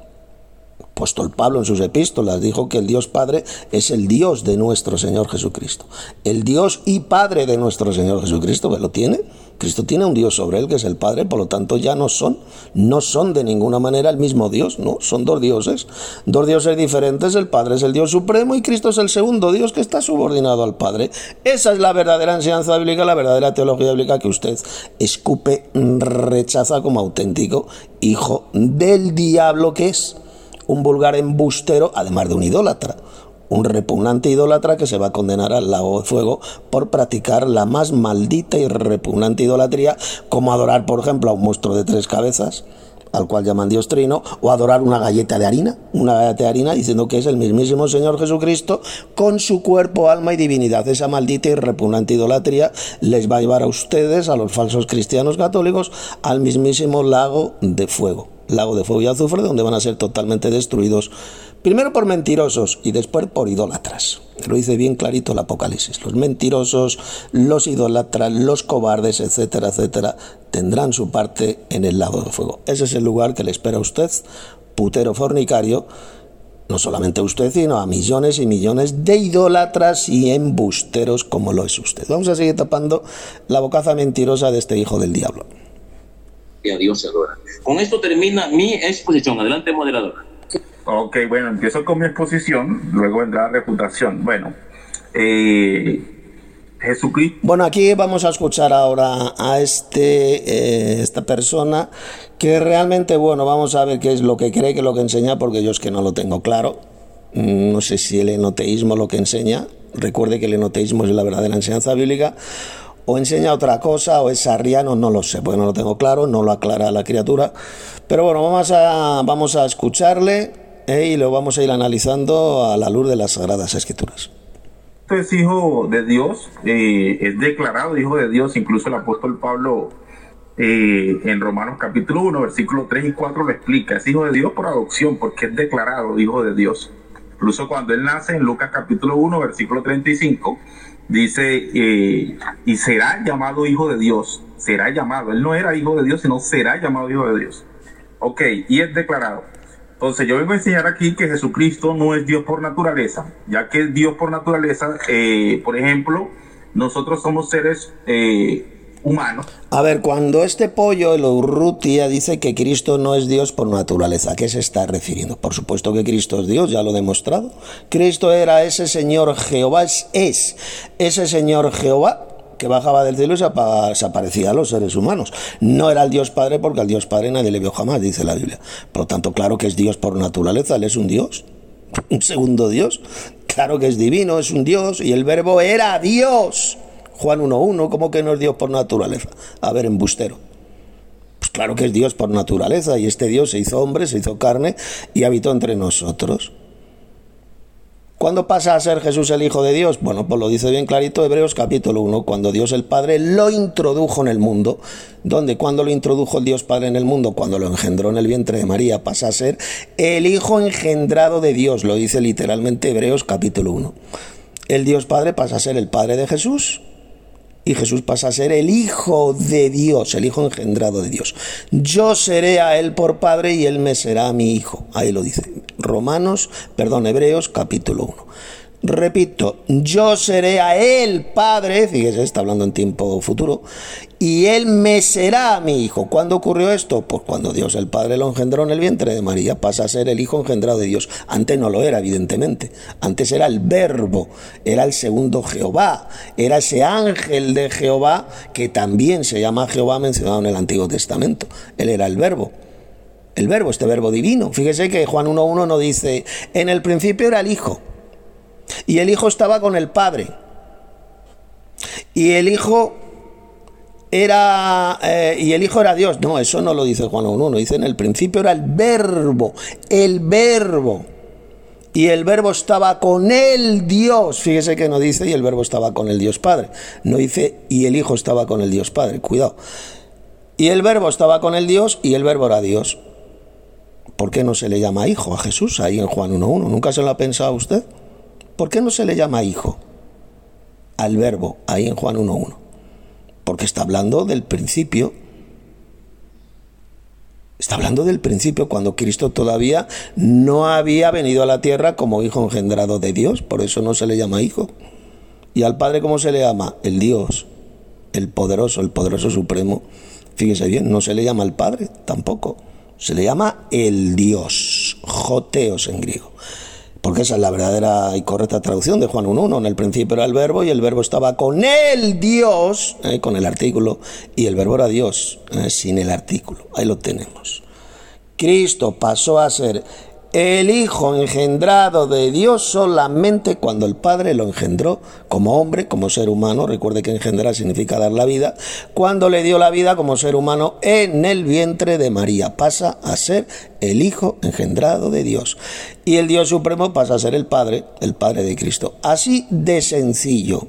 Apóstol Pablo en sus epístolas dijo que el Dios Padre es el Dios de nuestro Señor Jesucristo. El Dios y Padre de nuestro Señor Jesucristo, que lo tiene. Cristo tiene un Dios sobre él, que es el Padre, por lo tanto ya no son, no son de ninguna manera el mismo Dios, no, son dos dioses, dos dioses diferentes. El Padre es el Dios supremo y Cristo es el segundo Dios que está subordinado al Padre. Esa es la verdadera enseñanza bíblica, la verdadera teología bíblica que usted escupe, rechaza como auténtico hijo del diablo que es. Un vulgar embustero, además de un idólatra, un repugnante idólatra que se va a condenar al lago de fuego por practicar la más maldita y repugnante idolatría, como adorar, por ejemplo, a un monstruo de tres cabezas, al cual llaman Dios Trino, o adorar una galleta de harina, una galleta de harina diciendo que es el mismísimo Señor Jesucristo con su cuerpo, alma y divinidad. Esa maldita y repugnante idolatría les va a llevar a ustedes, a los falsos cristianos católicos, al mismísimo lago de fuego. Lago de fuego y azufre, donde van a ser totalmente destruidos, primero por mentirosos y después por idólatras. Lo dice bien clarito el Apocalipsis. Los mentirosos, los idólatras, los cobardes, etcétera, etcétera, tendrán su parte en el lago de fuego. Ese es el lugar que le espera a usted, putero fornicario, no solamente a usted, sino a millones y millones de idólatras y embusteros como lo es usted. Vamos a seguir tapando la bocaza mentirosa de este hijo del diablo. Y a Dios se adora. Con esto termina mi exposición. Adelante, moderadora. Ok, bueno, empiezo con mi exposición, luego vendrá la refutación. Bueno, eh, Jesucristo. Bueno, aquí vamos a escuchar ahora a este, eh, esta persona que realmente, bueno, vamos a ver qué es lo que cree, que es lo que enseña, porque yo es que no lo tengo claro. No sé si el enoteísmo lo que enseña. Recuerde que el enoteísmo es la verdadera enseñanza bíblica. O enseña otra cosa, o es arriano, no lo sé, porque no lo tengo claro, no lo aclara la criatura. Pero bueno, vamos a, vamos a escucharle eh, y lo vamos a ir analizando a la luz de las Sagradas Escrituras. Es hijo de Dios, eh, es declarado hijo de Dios, incluso el apóstol Pablo eh, en Romanos capítulo uno, versículos tres y cuatro lo explica. Es hijo de Dios por adopción, porque es declarado hijo de Dios. Incluso cuando él nace en Lucas capítulo uno, versículo treinta y cinco, dice, eh, y será llamado hijo de Dios, será llamado, él no era hijo de Dios, sino será llamado hijo de Dios. Ok, y es declarado. Entonces yo vengo a enseñar aquí que Jesucristo no es Dios por naturaleza, ya que es Dios por naturaleza, eh, por ejemplo, nosotros somos seres eh, humanos. A ver, cuando este pollo, el Urrutia, dice que Cristo no es Dios por naturaleza, ¿a qué se está refiriendo? Por supuesto que Cristo es Dios, ya lo he demostrado. Cristo era ese Señor Jehová, es, es ese Señor Jehová que bajaba del cielo y se aparecía a los seres humanos. No era el Dios Padre, porque al Dios Padre nadie le vio jamás, dice la Biblia. Por lo tanto, claro que es Dios por naturaleza, él es un Dios, un segundo Dios. Claro que es divino, es un Dios, y el verbo era Dios. Juan uno uno, ¿cómo que no es Dios por naturaleza? A ver, embustero. Pues claro que es Dios por naturaleza, y este Dios se hizo hombre, se hizo carne y habitó entre nosotros. ¿Cuándo pasa a ser Jesús el Hijo de Dios? Bueno, pues lo dice bien clarito Hebreos capítulo uno, cuando Dios el Padre lo introdujo en el mundo. ¿Dónde? ¿Cuándo lo introdujo el Dios Padre en el mundo? Cuando lo engendró en el vientre de María, pasa a ser el Hijo engendrado de Dios, lo dice literalmente Hebreos capítulo uno. El Dios Padre pasa a ser el Padre de Jesús, y Jesús pasa a ser el Hijo de Dios, el Hijo engendrado de Dios. Yo seré a él por padre y él me será a mi hijo. Ahí lo dice. Romanos, perdón, Hebreos capítulo uno. Repito, yo seré a él padre, fíjese, está hablando en tiempo futuro, y él me será mi hijo. ¿Cuándo ocurrió esto? Pues cuando Dios el Padre lo engendró en el vientre de María, pasa a ser el Hijo engendrado de Dios. Antes no lo era, evidentemente. Antes era el Verbo, era el segundo Jehová, era ese ángel de Jehová que también se llama Jehová, mencionado en el Antiguo Testamento. Él era el Verbo. El Verbo, este Verbo divino. Fíjese que Juan uno uno no dice, en el principio era el Hijo, y el Hijo estaba con el Padre, y el Hijo era eh, y el Hijo era Dios. No, eso no lo dice Juan uno uno, dice en el principio era el Verbo, el Verbo. y el verbo estaba con el Dios. Fíjese que no dice y el verbo estaba con el Dios Padre, no dice y el Hijo estaba con el Dios Padre, cuidado. Y el verbo estaba con el Dios y el verbo era Dios. ¿Por qué no se le llama hijo a Jesús ahí en Juan uno uno? ¿Nunca se lo ha pensado usted? ¿Por qué no se le llama hijo al verbo ahí en Juan uno uno? Porque está hablando del principio. Está hablando del principio, cuando Cristo todavía no había venido a la tierra como hijo engendrado de Dios. Por eso no se le llama hijo. ¿Y al Padre cómo se le llama? El Dios, el poderoso, el poderoso supremo. Fíjese bien, no se le llama al Padre tampoco. Se le llama el Dios, Joteos en griego. Porque esa es la verdadera y correcta traducción de Juan uno uno. En el principio era el verbo y el verbo estaba con el Dios, eh, con el artículo, y el verbo era Dios, eh, sin el artículo. Ahí lo tenemos. Cristo pasó a ser el Hijo engendrado de Dios solamente cuando el Padre lo engendró como hombre, como ser humano. Recuerde que engendrar significa dar la vida. Cuando le dio la vida como ser humano en el vientre de María, pasa a ser el Hijo engendrado de Dios. Y el Dios Supremo pasa a ser el Padre, el Padre de Cristo. Así de sencillo.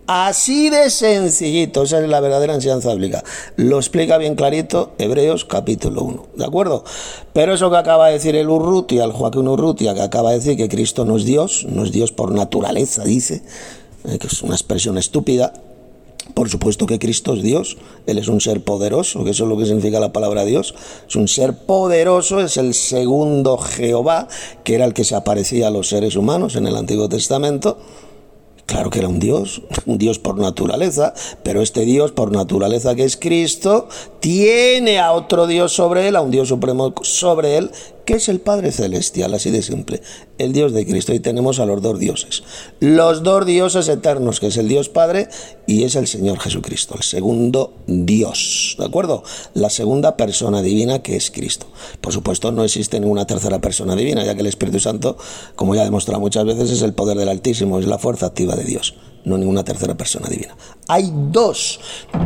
Así de sencillito, esa es la verdadera enseñanza bíblica. Lo explica bien clarito Hebreos capítulo uno, ¿de acuerdo? Pero eso que acaba de decir el Urrutia, el Joaquín Urrutia, que acaba de decir que Cristo no es Dios, no es Dios por naturaleza, dice, eh, que es una expresión estúpida. Por supuesto que Cristo es Dios, Él es un ser poderoso, que eso es lo que significa la palabra Dios. Es un ser poderoso, es el segundo Jehová, que era el que se aparecía a los seres humanos en el Antiguo Testamento. Claro que era un Dios, un Dios por naturaleza, pero este Dios por naturaleza que es Cristo, tiene a otro Dios sobre él, a un Dios supremo sobre él, que es el Padre Celestial, así de simple, el Dios de Cristo. Y tenemos a los dos dioses, los dos dioses eternos, que es el Dios Padre y es el Señor Jesucristo, el segundo Dios, ¿de acuerdo? La segunda persona divina, que es Cristo. Por supuesto, no existe ninguna tercera persona divina, ya que el Espíritu Santo, como ya he demostrado muchas veces, es el poder del Altísimo, es la fuerza activa de Dios, no ninguna tercera persona divina. Hay dos,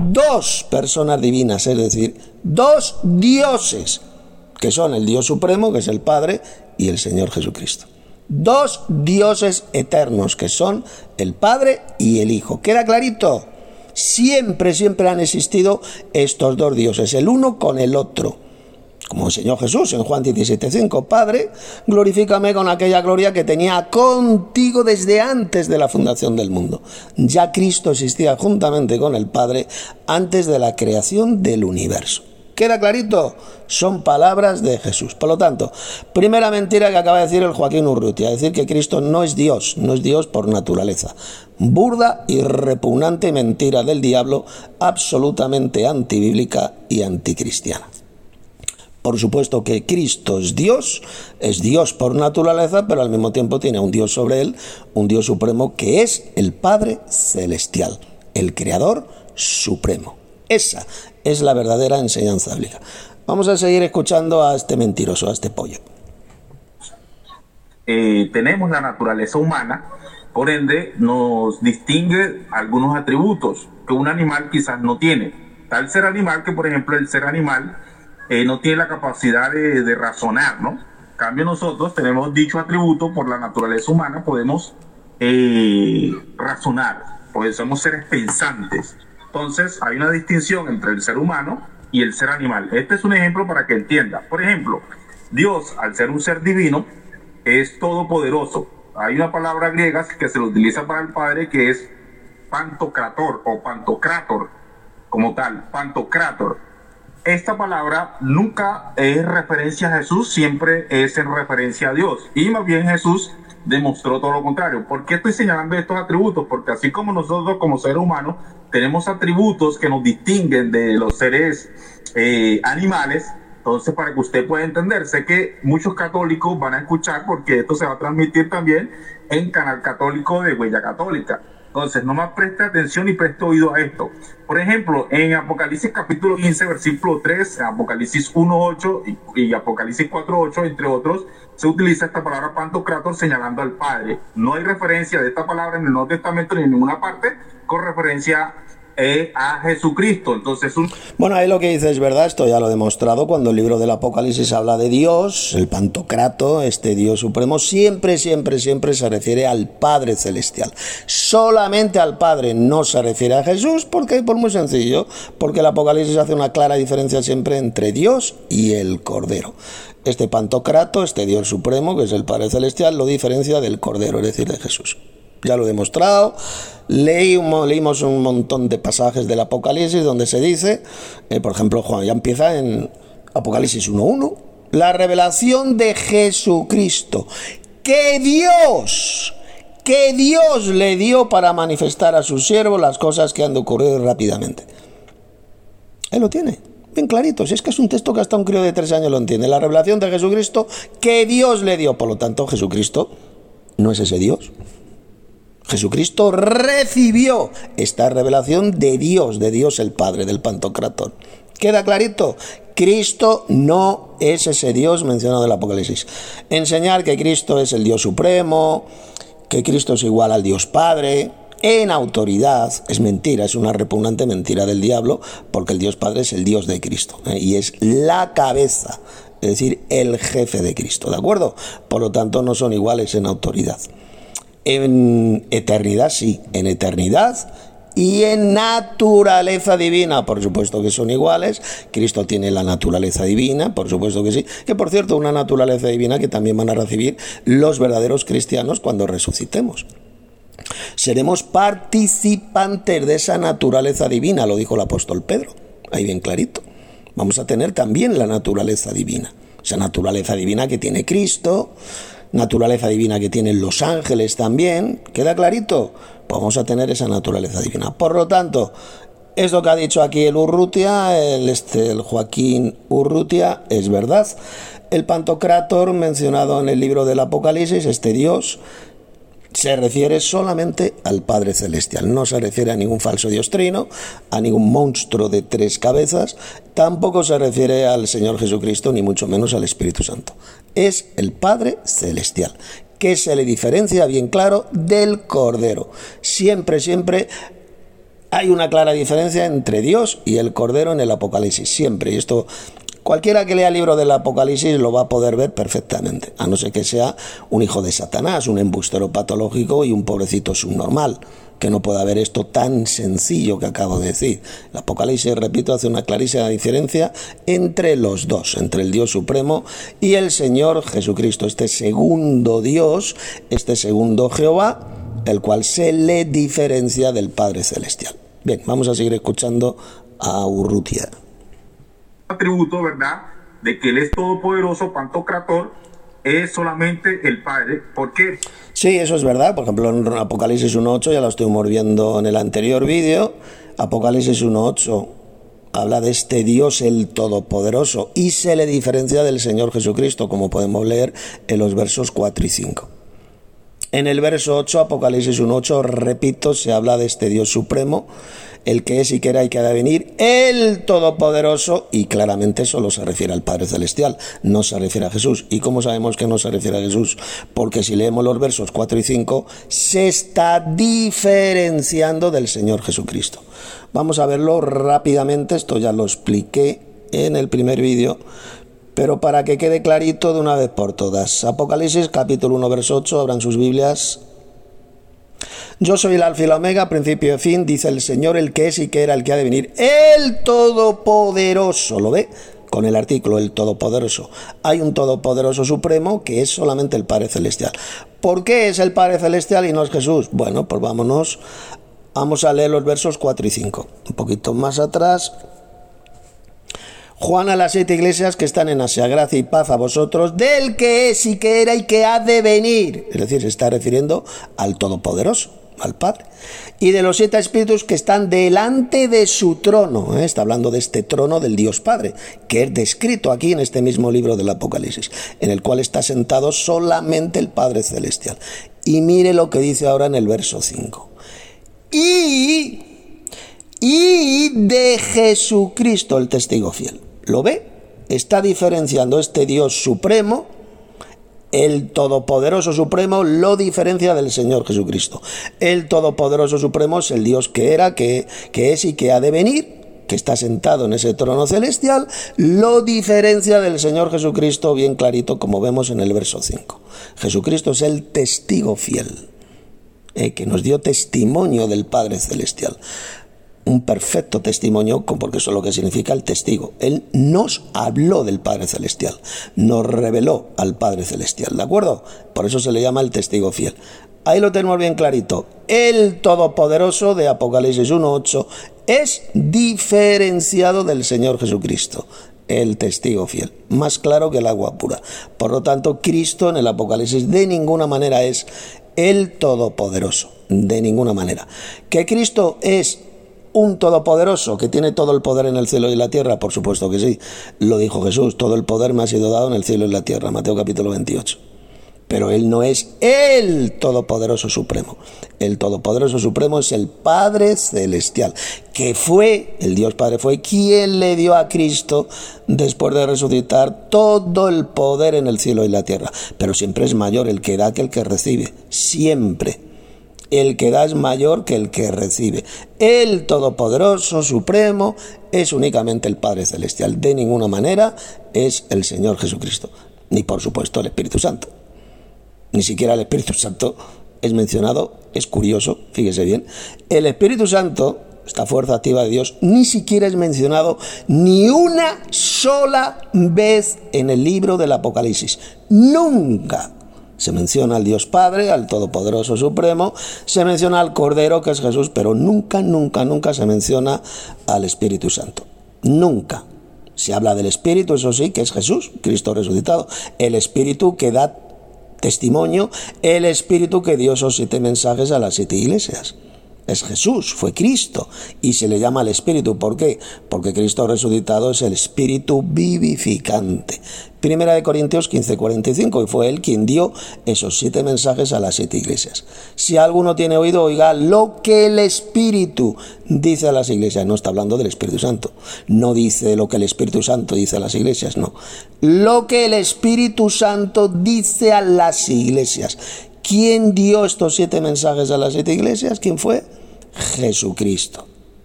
dos personas divinas, es decir, dos dioses, que son el Dios Supremo, que es el Padre, y el Señor Jesucristo. Dos dioses eternos, que son el Padre y el Hijo. ¿Queda clarito? Siempre, siempre han existido estos dos dioses, el uno con el otro. Como enseñó Jesús en Juan diecisiete cinco, Padre, glorifícame con aquella gloria que tenía contigo desde antes de la fundación del mundo. Ya Cristo existía juntamente con el Padre antes de la creación del universo. ¿Queda clarito? Son palabras de Jesús. Por lo tanto, primera mentira que acaba de decir el Joaquín Urrutia, decir que Cristo no es Dios, no es Dios por naturaleza. Burda y repugnante mentira del diablo, absolutamente antibíblica y anticristiana. Por supuesto que Cristo es Dios, es Dios por naturaleza, pero al mismo tiempo tiene un Dios sobre él, un Dios supremo que es el Padre Celestial, el Creador Supremo. Esa es la verdadera enseñanza bíblica. Vamos a seguir escuchando a este mentiroso, a este pollo. Eh, tenemos la naturaleza humana, por ende nos distingue algunos atributos que un animal quizás no tiene. Tal ser animal que, por ejemplo, el ser animal eh, no tiene la capacidad de, de razonar, ¿no? En cambio, nosotros tenemos dicho atributo por la naturaleza humana, podemos eh, razonar, pues somos seres pensantes. Entonces, hay una distinción entre el ser humano y el ser animal. Este es un ejemplo para que entienda. Por ejemplo, Dios, al ser un ser divino, es todopoderoso. Hay una palabra griega que se lo utiliza para el Padre, que es pantocrator o pantocrator, como tal, pantocrator. Esta palabra nunca es referencia a Jesús, siempre es en referencia a Dios. Y más bien Jesús demostró todo lo contrario. ¿Por qué estoy señalando estos atributos? Porque así como nosotros como seres humanos tenemos atributos que nos distinguen de los seres eh, animales, entonces para que usted pueda entender, sé que muchos católicos van a escuchar porque esto se va a transmitir también en Canal Católico de Huella Católica. Entonces, nomás preste atención y preste oído a esto. Por ejemplo, en Apocalipsis capítulo quince, versículo tres, Apocalipsis uno ocho y, y Apocalipsis cuatro ocho, entre otros, se utiliza esta palabra pantocrator señalando al Padre. No hay referencia de esta palabra en el Nuevo Testamento ni en ninguna parte con referencia es a Jesucristo. Entonces, un... bueno, ahí lo que dice es verdad, esto ya lo he demostrado cuando el libro del Apocalipsis habla de Dios, el Pantocrato, este Dios supremo, siempre, siempre, siempre se refiere al Padre Celestial. Solamente al Padre, no se refiere a Jesús, porque por muy sencillo, porque el Apocalipsis hace una clara diferencia siempre entre Dios y el Cordero. Este Pantocrato, este Dios supremo, que es el Padre Celestial, lo diferencia del Cordero, es decir, de Jesús. Ya lo he demostrado. Leímos, leímos un montón de pasajes del Apocalipsis donde se dice, eh, por ejemplo, Juan ya empieza en Apocalipsis uno uno, la revelación de Jesucristo, que Dios, que Dios le dio para manifestar a sus siervos las cosas que han de ocurrir rápidamente. Él lo tiene bien clarito, si es que es un texto que hasta un crío de tres años lo entiende, la revelación de Jesucristo que Dios le dio. Por lo tanto, Jesucristo no es ese Dios. Jesucristo recibió esta revelación de Dios, de Dios el Padre, del Pantocrator. ¿Queda clarito? Cristo no es ese Dios mencionado en el Apocalipsis. Enseñar que Cristo es el Dios supremo, que Cristo es igual al Dios Padre, en autoridad, es mentira, es una repugnante mentira del diablo, porque el Dios Padre es el Dios de Cristo, ¿eh? Y es la cabeza, es decir, el jefe de Cristo, ¿de acuerdo? Por lo tanto, no son iguales en autoridad. En eternidad sí, en eternidad y en naturaleza divina, por supuesto que son iguales. Cristo tiene la naturaleza divina, por supuesto que sí, que por cierto una naturaleza divina que también van a recibir los verdaderos cristianos cuando resucitemos. Seremos participantes de esa naturaleza divina, lo dijo el apóstol Pedro, ahí bien clarito. Vamos a tener también la naturaleza divina, esa naturaleza divina que tiene Cristo, naturaleza divina que tienen los ángeles también. ¿Queda clarito? Pues vamos a tener esa naturaleza divina. Por lo tanto, esto que ha dicho aquí el Urrutia, el, este, el Joaquín Urrutia, es verdad. El Pantocrator mencionado en el libro del Apocalipsis, este Dios, se refiere solamente al Padre Celestial, no se refiere a ningún falso Dios trino, a ningún monstruo de tres cabezas, tampoco se refiere al Señor Jesucristo, ni mucho menos al Espíritu Santo. Es el Padre Celestial, que se le diferencia bien claro del Cordero. Siempre, siempre hay una clara diferencia entre Dios y el Cordero en el Apocalipsis, siempre, y esto... cualquiera que lea el libro del Apocalipsis lo va a poder ver perfectamente, a no ser que sea un hijo de Satanás, un embustero patológico y un pobrecito subnormal, que no pueda ver esto tan sencillo que acabo de decir. El Apocalipsis, repito, hace una clarísima diferencia entre los dos, entre el Dios Supremo y el Señor Jesucristo, este segundo Dios, este segundo Jehová, el cual se le diferencia del Padre Celestial. Bien, vamos a seguir escuchando a Urrutia. Atributo, ¿verdad?, de que él es todopoderoso, Pantocrator, es solamente el Padre. ¿Por qué? Sí, eso es verdad. Por ejemplo, en Apocalipsis uno ocho, ya lo estuvimos viendo en el anterior vídeo, Apocalipsis uno ocho habla de este Dios el Todopoderoso y se le diferencia del Señor Jesucristo, como podemos leer en los versos cuatro y cinco. En el verso ocho, Apocalipsis uno ocho, repito, se habla de este Dios supremo, el que es y que era y que ha de venir, el Todopoderoso, y claramente solo se refiere al Padre Celestial, no se refiere a Jesús. ¿Y cómo sabemos que no se refiere a Jesús? Porque si leemos los versos cuatro y cinco, se está diferenciando del Señor Jesucristo. Vamos a verlo rápidamente, esto ya lo expliqué en el primer vídeo, pero para que quede clarito de una vez por todas. Apocalipsis capítulo uno, verso ocho, abran sus Biblias. Yo soy el Alfa y la Omega, principio y fin, dice el Señor, el que es y que era, el que ha de venir, el Todopoderoso. ¿Lo ve? Con el artículo, el Todopoderoso. Hay un Todopoderoso Supremo que es solamente el Padre Celestial. ¿Por qué es el Padre Celestial y no es Jesús? Bueno, pues vámonos, vamos a leer los versos cuatro y cinco. Un poquito más atrás. Juan a las siete iglesias que están en Asia, gracia y paz a vosotros, del que es y que era y que ha de venir. Es decir, se está refiriendo al Todopoderoso, al Padre. Y de los siete espíritus que están delante de su trono. ¿eh? Está hablando de este trono del Dios Padre, que es descrito aquí en este mismo libro del Apocalipsis, en el cual está sentado solamente el Padre Celestial. Y mire lo que dice ahora en el verso cinco. Y, y de Jesucristo, el testigo fiel. ¿Lo ve? Está diferenciando este Dios supremo El Todopoderoso Supremo lo diferencia del Señor Jesucristo. El Todopoderoso Supremo es el Dios que era, que, que es y que ha de venir, que está sentado en ese trono celestial. Lo diferencia del Señor Jesucristo bien clarito, como vemos en el verso cinco. Jesucristo es el testigo fiel, eh, que nos dio testimonio del Padre Celestial. Un perfecto testimonio, porque eso es lo que significa el testigo. Él nos habló del Padre Celestial, nos reveló al Padre Celestial, ¿de acuerdo? Por eso se le llama el testigo fiel. Ahí lo tenemos bien clarito. El Todopoderoso de Apocalipsis uno ocho es diferenciado del Señor Jesucristo, el testigo fiel, más claro que el agua pura. Por lo tanto, Cristo en el Apocalipsis de ninguna manera es el Todopoderoso, de ninguna manera. Que Cristo es un todopoderoso que tiene todo el poder en el cielo y la tierra, por supuesto que sí. Lo dijo Jesús: todo el poder me ha sido dado en el cielo y la tierra, Mateo capítulo veintiocho. Pero Él no es el Todopoderoso Supremo. El Todopoderoso Supremo es el Padre Celestial, que fue, el Dios Padre fue quien le dio a Cristo, después de resucitar, todo el poder en el cielo y la tierra. Pero siempre es mayor el que da que el que recibe, siempre. El que da es mayor que el que recibe. El Todopoderoso Supremo es únicamente el Padre Celestial. De ninguna manera es el Señor Jesucristo. Ni por supuesto el Espíritu Santo. Ni siquiera el Espíritu Santo es mencionado. Es curioso, fíjese bien. El Espíritu Santo, esta fuerza activa de Dios, ni siquiera es mencionado ni una sola vez en el libro del Apocalipsis. Nunca. Se menciona al Dios Padre, al Todopoderoso Supremo, se menciona al Cordero, que es Jesús, pero nunca, nunca, nunca se menciona al Espíritu Santo. Nunca. Se habla del Espíritu, eso sí, que es Jesús, Cristo resucitado. El Espíritu que da testimonio, el Espíritu que dio esos siete mensajes a las siete iglesias. Es Jesús, fue Cristo, y se le llama el Espíritu. ¿Por qué? Porque Cristo resucitado es el Espíritu vivificante. Primera de Corintios quince cuarenta y cinco, y fue Él quien dio esos siete mensajes a las siete iglesias. Si alguno tiene oído, oiga lo que el Espíritu dice a las iglesias. No está hablando del Espíritu Santo. No dice lo que el Espíritu Santo dice a las iglesias, no. Lo que el Espíritu Santo dice a las iglesias. ¿Quién dio estos siete mensajes a las siete iglesias? ¿Quién fue? Jesucristo,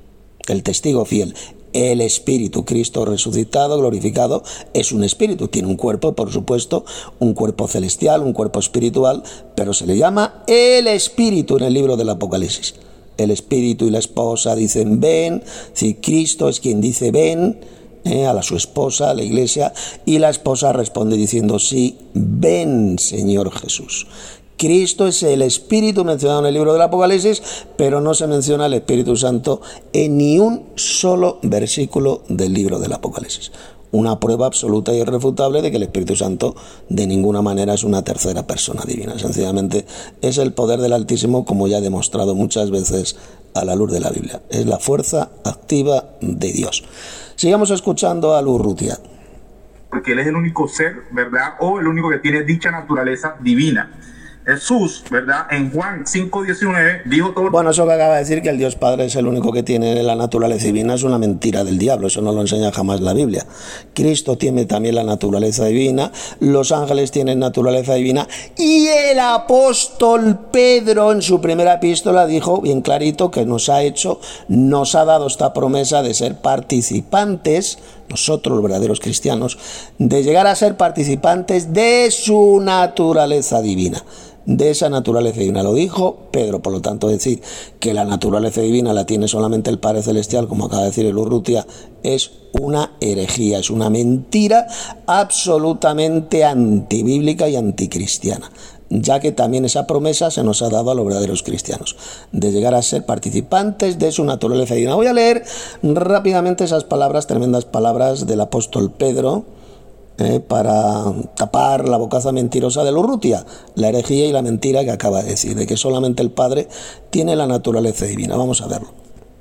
el testigo fiel. El Espíritu, Cristo resucitado, glorificado, es un espíritu, tiene un cuerpo, por supuesto, un cuerpo celestial, un cuerpo espiritual, pero se le llama el Espíritu en el libro del Apocalipsis. El Espíritu y la esposa dicen ven, si Cristo es quien dice ven, eh, a la, su esposa, a la iglesia, y la esposa responde diciendo sí, ven Señor Jesús. Cristo es el Espíritu mencionado en el libro del Apocalipsis, pero no se menciona el Espíritu Santo en ni un solo versículo del libro del Apocalipsis. Una prueba absoluta e irrefutable de que el Espíritu Santo de ninguna manera es una tercera persona divina. Sencillamente es el poder del Altísimo, como ya he demostrado muchas veces a la luz de la Biblia. Es la fuerza activa de Dios. Sigamos escuchando a Urrutia. Porque Él es el único ser, ¿verdad? O el único que tiene dicha naturaleza divina. Jesús, ¿verdad? En Juan cinco diecinueve dijo todo... Bueno, eso que acaba de decir, que el Dios Padre es el único que tiene la naturaleza divina, es una mentira del diablo. Eso no lo enseña jamás la Biblia. Cristo tiene también la naturaleza divina, los ángeles tienen naturaleza divina, y el apóstol Pedro en su primera epístola dijo bien clarito que nos ha hecho, nos ha dado esta promesa de ser participantes, nosotros los verdaderos cristianos, de llegar a ser participantes de su naturaleza divina. De esa naturaleza divina lo dijo Pedro. Por lo tanto, decir que la naturaleza divina la tiene solamente el Padre Celestial, como acaba de decir el Urrutia, es una herejía, es una mentira absolutamente antibíblica y anticristiana, ya que también esa promesa se nos ha dado a los verdaderos cristianos, de llegar a ser participantes de su naturaleza divina. Voy a leer rápidamente esas palabras, tremendas palabras del apóstol Pedro, Eh, para tapar la bocaza mentirosa de Urrutia, la herejía y la mentira que acaba de decir, de que solamente el Padre tiene la naturaleza divina. Vamos a verlo.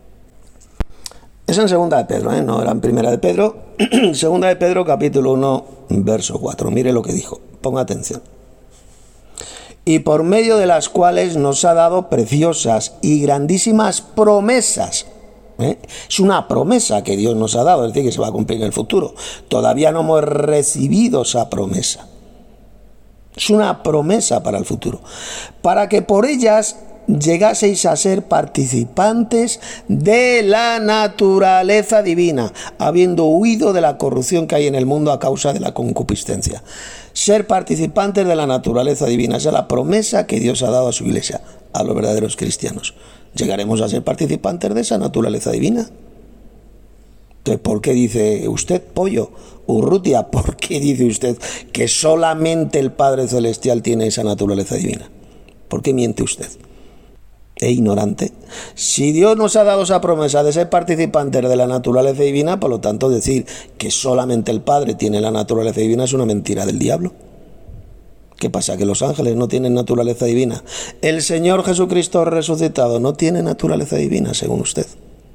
Es en segunda de Pedro, ¿eh? No era en primera de Pedro. Segunda de Pedro, capítulo uno, verso cuatro. Mire lo que dijo, ponga atención. Y por medio de las cuales nos ha dado preciosas y grandísimas promesas. ¿Eh? Es una promesa que Dios nos ha dado, es decir, que se va a cumplir en el futuro. Todavía no hemos recibido esa promesa. Es una promesa para el futuro. Para que por ellas llegaseis a ser participantes de la naturaleza divina, habiendo huido de la corrupción que hay en el mundo a causa de la concupiscencia. Ser participantes de la naturaleza divina, esa es la promesa que Dios ha dado a su iglesia, a los verdaderos cristianos. ¿Llegaremos a ser participantes de esa naturaleza divina? Entonces, ¿por qué dice usted, Pollo, Urrutia, por qué dice usted que solamente el Padre Celestial tiene esa naturaleza divina? ¿Por qué miente usted? ¿Es ignorante? Si Dios nos ha dado esa promesa de ser participantes de la naturaleza divina, por lo tanto decir que solamente el Padre tiene la naturaleza divina es una mentira del diablo. ¿Qué pasa? ¿Que los ángeles no tienen naturaleza divina? ¿El Señor Jesucristo resucitado no tiene naturaleza divina, según usted?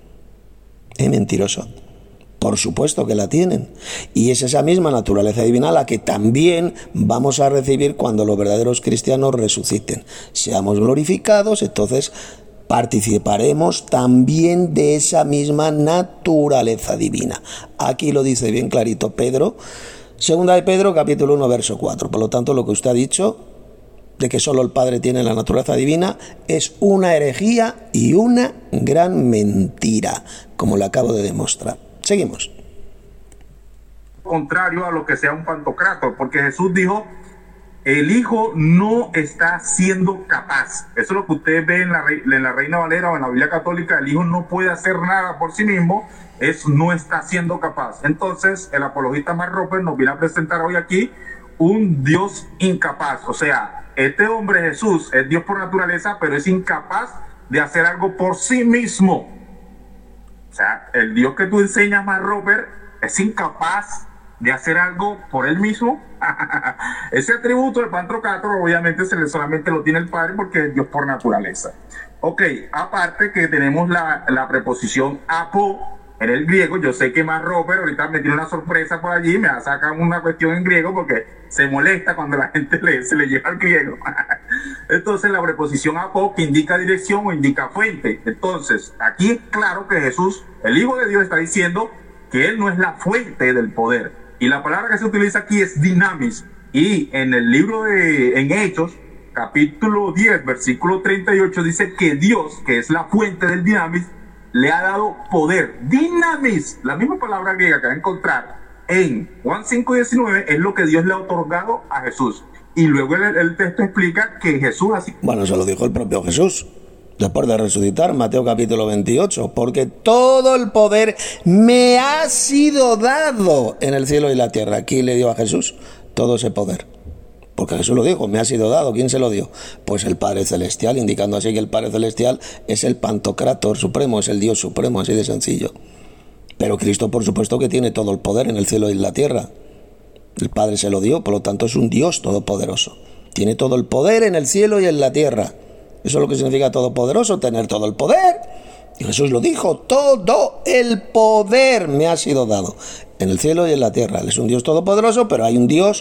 Es mentiroso. Por supuesto que la tienen. Y es esa misma naturaleza divina la que también vamos a recibir cuando los verdaderos cristianos resuciten. Seamos glorificados, entonces participaremos también de esa misma naturaleza divina. Aquí lo dice bien clarito Pedro. Segunda de Pedro, capítulo uno, verso cuatro. Por lo tanto, lo que usted ha dicho, de que solo el Padre tiene la naturaleza divina, es una herejía y una gran mentira, como le acabo de demostrar. Seguimos. Contrario a lo que sea un pantocrator, porque Jesús dijo, el Hijo no está siendo capaz. Eso es lo que usted ve en la, en la Reina Valera o en la Biblia Católica. El Hijo no puede hacer nada por sí mismo, es no está siendo capaz. Entonces, el apologista Mark Roper nos viene a presentar hoy aquí un Dios incapaz. O sea, este hombre Jesús es Dios por naturaleza, pero es incapaz de hacer algo por sí mismo. O sea, el Dios que tú enseñas, Mark Roper, es incapaz de hacer algo por él mismo. Ese atributo del pantocrator obviamente se le solamente lo tiene el Padre porque es Dios por naturaleza. Ok, aparte que tenemos la, la preposición apo en el griego. Yo sé que Mark Roper ahorita me tiene una sorpresa por allí, me sacan una cuestión en griego porque se molesta cuando la gente le, se le lleva al griego. Entonces la preposición apo, que indica dirección o indica fuente. Entonces aquí es claro que Jesús, el Hijo de Dios, está diciendo que Él no es la fuente del poder. Y la palabra que se utiliza aquí es dinamis. Y en el libro de en Hechos, capítulo diez, versículo treinta y ocho, dice que Dios, que es la fuente del dinamis, le ha dado poder. Dinamis, la misma palabra griega que va a encontrar en Juan cinco diecinueve, es lo que Dios le ha otorgado a Jesús. Y luego el, el texto explica que Jesús así... Bueno, se lo dijo el propio Jesús después de resucitar, Mateo capítulo veintiocho, porque todo el poder me ha sido dado en el cielo y la tierra. ¿Quién le dio a Jesús todo ese poder? Porque Jesús lo dijo, me ha sido dado. ¿Quién se lo dio? Pues el Padre Celestial, indicando así que el Padre Celestial es el Pantocrator supremo, es el Dios supremo, así de sencillo. Pero Cristo, por supuesto, que tiene todo el poder en el cielo y en la tierra. El Padre se lo dio, por lo tanto es un Dios todopoderoso. Tiene todo el poder en el cielo y en la tierra. Eso es lo que significa todopoderoso, tener todo el poder. Y Jesús lo dijo, todo el poder me ha sido dado en el cielo y en la tierra. Él es un Dios todopoderoso, pero hay un Dios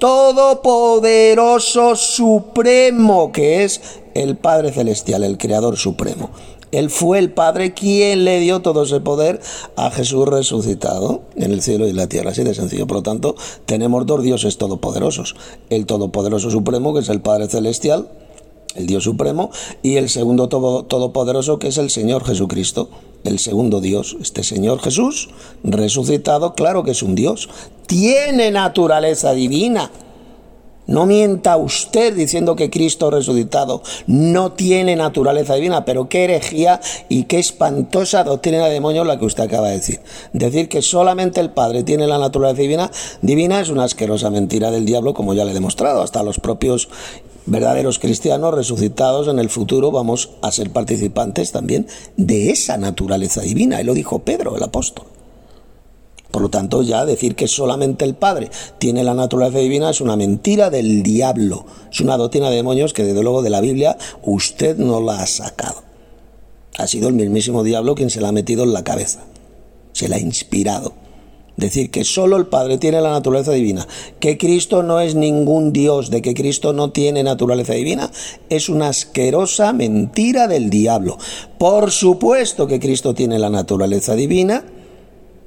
todopoderoso supremo, que es el Padre Celestial, el Creador supremo. Él fue el Padre quien le dio todo ese poder a Jesús resucitado en el cielo y en la tierra, así de sencillo. Por lo tanto, tenemos dos dioses todopoderosos. El Todopoderoso Supremo, que es el Padre Celestial, el Dios Supremo, y el segundo todo, todopoderoso, que es el Señor Jesucristo, el segundo Dios. Este Señor Jesús resucitado, claro que es un Dios, tiene naturaleza divina. No mienta usted diciendo que Cristo resucitado no tiene naturaleza divina, pero qué herejía y qué espantosa doctrina de demonios la que usted acaba de decir. Decir que solamente el Padre tiene la naturaleza divina, divina es una asquerosa mentira del diablo, como ya le he demostrado. Hasta los propios verdaderos cristianos resucitados en el futuro vamos a ser participantes también de esa naturaleza divina. Y lo dijo Pedro, el apóstol. Por lo tanto, ya decir que solamente el Padre tiene la naturaleza divina es una mentira del diablo. Es una doctrina de demonios que, desde luego, de la Biblia usted no la ha sacado. Ha sido el mismísimo diablo quien se la ha metido en la cabeza. Se la ha inspirado. Decir que solo el Padre tiene la naturaleza divina, que Cristo no es ningún Dios, de que Cristo no tiene naturaleza divina, es una asquerosa mentira del diablo. Por supuesto que Cristo tiene la naturaleza divina,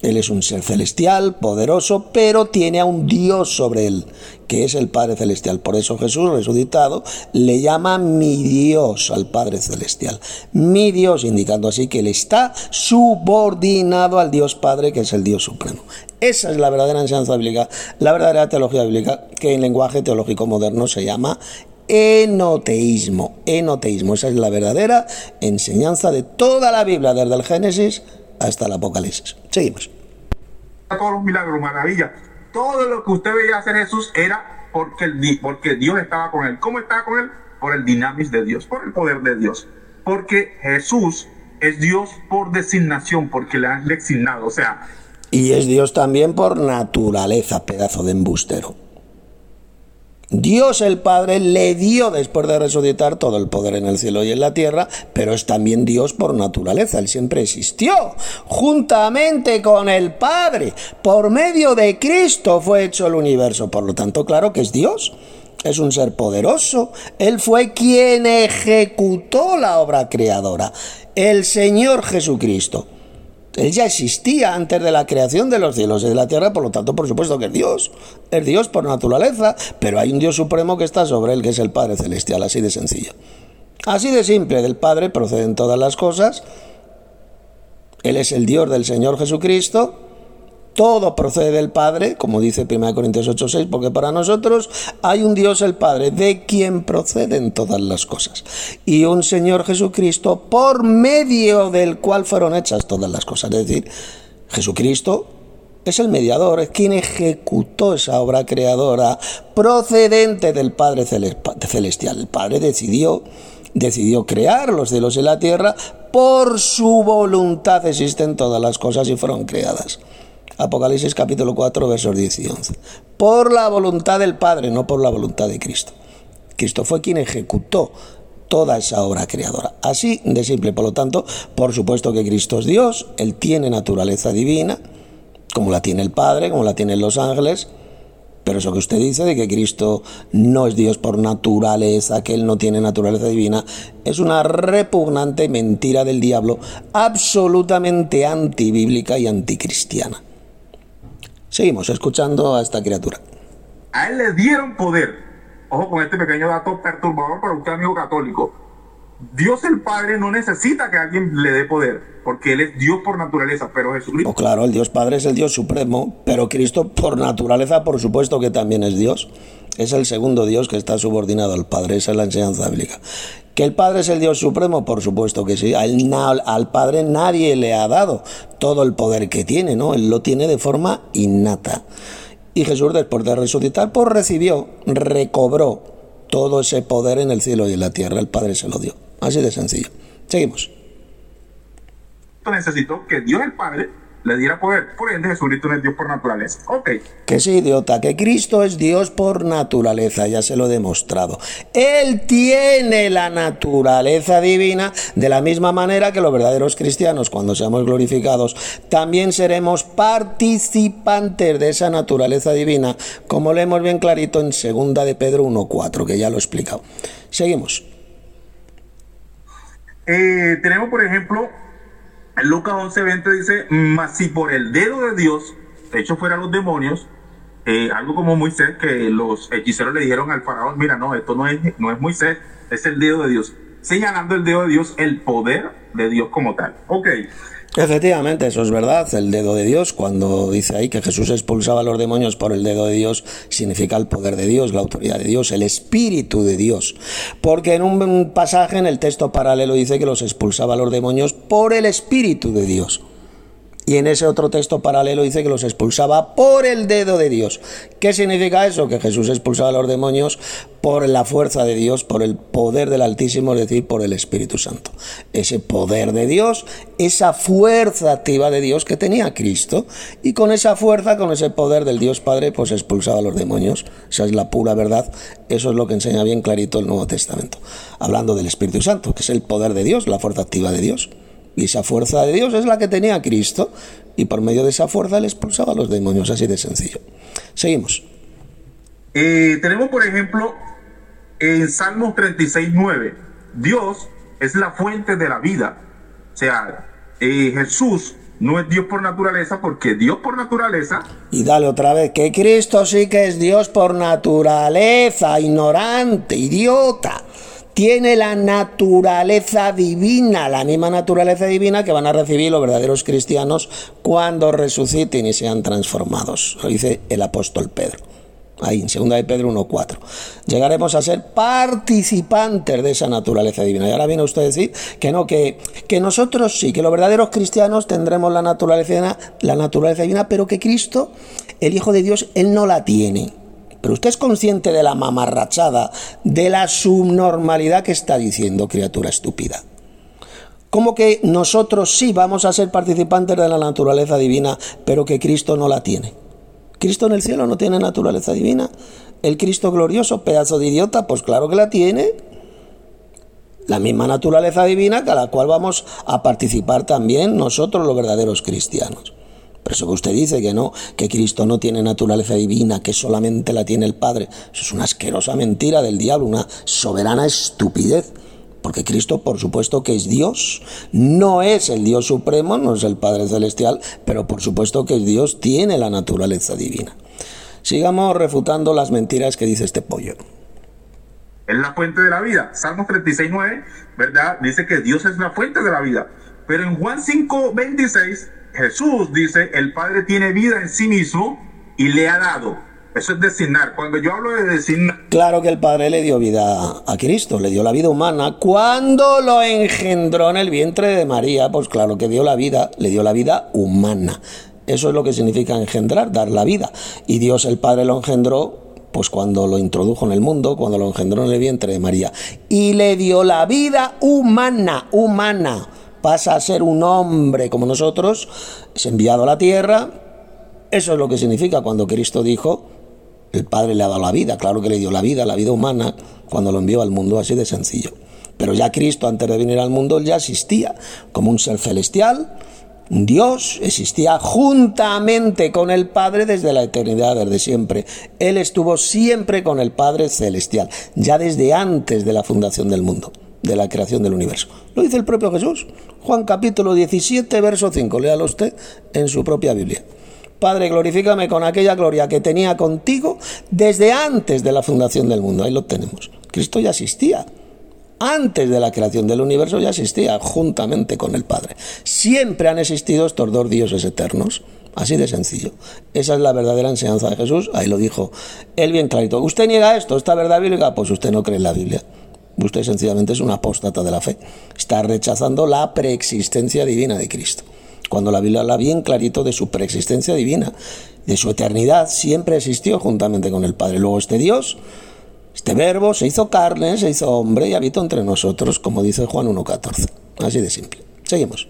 Él es un ser celestial, poderoso, pero tiene a un Dios sobre él, que es el Padre Celestial. Por eso Jesús, resucitado, le llama mi Dios al Padre Celestial. Mi Dios, indicando así que él está subordinado al Dios Padre, que es el Dios supremo. Esa es la verdadera enseñanza bíblica, la verdadera teología bíblica, que en lenguaje teológico moderno se llama enoteísmo. Enoteísmo, esa es la verdadera enseñanza de toda la Biblia, desde el Génesis hasta el Apocalipsis. Seguimos. Todos los milagros, maravillas, todo lo que usted veía hacer Jesús era porque, el, porque Dios estaba con él. ¿Cómo estaba con él? Por el dinamis de Dios, por el poder de Dios. Porque Jesús es Dios por designación, porque le han designado, o sea... Y es Dios también por naturaleza, pedazo de embustero. Dios el Padre le dio después de resucitar todo el poder en el cielo y en la tierra, pero es también Dios por naturaleza. Él siempre existió juntamente con el Padre. Por medio de Cristo fue hecho el universo. Por lo tanto, claro que es Dios. Es un ser poderoso. Él fue quien ejecutó la obra creadora. El Señor Jesucristo. Él ya existía antes de la creación de los cielos y de la tierra, por lo tanto, por supuesto que es Dios. Es Dios por naturaleza, pero hay un Dios supremo que está sobre él, que es el Padre Celestial, así de sencillo. Así de simple, del Padre proceden todas las cosas. Él es el Dios del Señor Jesucristo. Todo procede del Padre, como dice primera Corintios ocho seis, porque para nosotros hay un Dios el Padre, de quien proceden todas las cosas, y un Señor Jesucristo, por medio del cual fueron hechas todas las cosas. Es decir, Jesucristo es el mediador, es quien ejecutó esa obra creadora procedente del Padre Celestial. El Padre decidió, decidió crear los cielos y la tierra, por su voluntad existen todas las cosas y fueron creadas. Apocalipsis capítulo cuatro, versos diez y once. Por la voluntad del Padre, no por la voluntad de Cristo. Cristo fue quien ejecutó toda esa obra creadora. Así de simple. Por lo tanto, por supuesto que Cristo es Dios. Él tiene naturaleza divina, como la tiene el Padre, como la tienen los ángeles. Pero eso que usted dice de que Cristo no es Dios por naturaleza, que Él no tiene naturaleza divina, es una repugnante mentira del diablo, absolutamente antibíblica y anticristiana. Seguimos escuchando a esta criatura. A él le dieron poder. Ojo con este pequeño dato perturbador para usted, amigo católico. Dios el Padre no necesita que alguien le dé poder, porque Él es Dios por naturaleza, pero Jesucristo... Oh, claro, el Dios Padre es el Dios supremo, pero Cristo por naturaleza, por supuesto que también es Dios. Es el segundo Dios que está subordinado al Padre, esa es la enseñanza bíblica. ¿Que el Padre es el Dios supremo? Por supuesto que sí. Al, al Padre nadie le ha dado todo el poder que tiene, ¿no? Él lo tiene de forma innata. Y Jesús, después de resucitar, pues recibió, recobró todo ese poder en el cielo y en la tierra. El Padre se lo dio. Así de sencillo. Seguimos. Necesitó que Dios el Padre le diera poder. Por ende, Jesucristo no es Dios por naturaleza. Ok. Que sí, idiota, que Cristo es Dios por naturaleza, ya se lo he demostrado. Él tiene la naturaleza divina, de la misma manera que los verdaderos cristianos, cuando seamos glorificados, también seremos participantes de esa naturaleza divina, como leemos bien clarito en segunda de Pedro uno cuatro, que ya lo he explicado. Seguimos. Eh, tenemos, por ejemplo, en Lucas once veinte dice, mas si por el dedo de Dios hecho fuera los demonios, eh, algo como Moisés, que los hechiceros le dijeron al faraón, mira, no, esto no es, no es Moisés, es el dedo de Dios, señalando el dedo de Dios, el poder de Dios como tal. Ok. Efectivamente, eso es verdad, el dedo de Dios, cuando dice ahí que Jesús expulsaba a los demonios por el dedo de Dios, significa el poder de Dios, la autoridad de Dios, el espíritu de Dios, porque en un pasaje en el texto paralelo dice que los expulsaba a los demonios por el espíritu de Dios. Y en ese otro texto paralelo dice que los expulsaba por el dedo de Dios. ¿Qué significa eso? Que Jesús expulsaba a los demonios por la fuerza de Dios, por el poder del Altísimo, es decir, por el Espíritu Santo. Ese poder de Dios, esa fuerza activa de Dios que tenía Cristo, y con esa fuerza, con ese poder del Dios Padre, pues expulsaba a los demonios. Esa es la pura verdad. Eso es lo que enseña bien clarito el Nuevo Testamento. Hablando del Espíritu Santo, que es el poder de Dios, la fuerza activa de Dios. Y esa fuerza de Dios es la que tenía Cristo, y por medio de esa fuerza él expulsaba a los demonios, así de sencillo. Seguimos. Eh, tenemos, por ejemplo, en Salmos treinta y seis nueve, Dios es la fuente de la vida. O sea, eh, Jesús no es Dios por naturaleza, porque Dios por naturaleza... Y dale otra vez, que Cristo sí que es Dios por naturaleza, ignorante, idiota. Tiene la naturaleza divina, la misma naturaleza divina que van a recibir los verdaderos cristianos cuando resuciten y sean transformados. Lo dice el apóstol Pedro. Ahí, en segunda de Pedro uno cuatro. Llegaremos a ser participantes de esa naturaleza divina. Y ahora viene usted a decir que no, que, que nosotros sí, que los verdaderos cristianos tendremos la naturaleza divina, la naturaleza divina, pero que Cristo, el Hijo de Dios, Él no la tiene. Pero usted es consciente de la mamarrachada, de la subnormalidad que está diciendo, criatura estúpida. ¿Cómo que nosotros sí vamos a ser participantes de la naturaleza divina, pero que Cristo no la tiene? ¿Cristo en el cielo no tiene naturaleza divina? ¿El Cristo glorioso, pedazo de idiota? Pues claro que la tiene. La misma naturaleza divina que a la cual vamos a participar también nosotros los verdaderos cristianos. Pero eso que usted dice que no, que Cristo no tiene naturaleza divina, que solamente la tiene el Padre, eso es una asquerosa mentira del diablo, una soberana estupidez. Porque Cristo, por supuesto que es Dios, no es el Dios supremo, no es el Padre celestial, pero por supuesto que es Dios, tiene la naturaleza divina. Sigamos refutando las mentiras que dice este pollo. Es la fuente de la vida. Salmos treinta y seis nueve, ¿verdad? Dice que Dios es la fuente de la vida. Pero en Juan cinco veintiséis, Jesús dice, el Padre tiene vida en sí mismo y le ha dado. Eso es designar. Cuando yo hablo de designar... Claro que el Padre le dio vida a Cristo, le dio la vida humana. Cuando lo engendró en el vientre de María, pues claro que dio la vida, le dio la vida humana. Eso es lo que significa engendrar, dar la vida. Y Dios el Padre lo engendró, pues cuando lo introdujo en el mundo, cuando lo engendró en el vientre de María. Y le dio la vida humana, humana. Pasa a ser un hombre como nosotros, es enviado a la tierra. Eso es lo que significa cuando Cristo dijo, el Padre le ha dado la vida. Claro que le dio la vida, la vida humana, cuando lo envió al mundo, así de sencillo. Pero ya Cristo, antes de venir al mundo, él ya existía como un ser celestial, un Dios, existía juntamente con el Padre desde la eternidad, desde siempre. Él estuvo siempre con el Padre celestial, ya desde antes de la fundación del mundo, de la creación del universo. Lo dice el propio Jesús. Juan capítulo diecisiete, verso cinco. Léalo usted en su propia Biblia. Padre, glorifícame con aquella gloria que tenía contigo desde antes de la fundación del mundo. Ahí lo tenemos. Cristo ya existía. Antes de la creación del universo ya existía juntamente con el Padre. Siempre han existido estos dos dioses eternos. Así de sencillo. Esa es la verdadera enseñanza de Jesús. Ahí lo dijo él bien clarito. ¿Usted niega esto, esta verdad bíblica? Pues usted no cree en la Biblia. Usted sencillamente es un apóstata de la fe. Está rechazando la preexistencia divina de Cristo. Cuando la Biblia habla bien clarito de su preexistencia divina, de su eternidad, siempre existió juntamente con el Padre. Luego este Dios, este verbo, se hizo carne, se hizo hombre y habitó entre nosotros, como dice Juan uno catorce. Así de simple. Seguimos.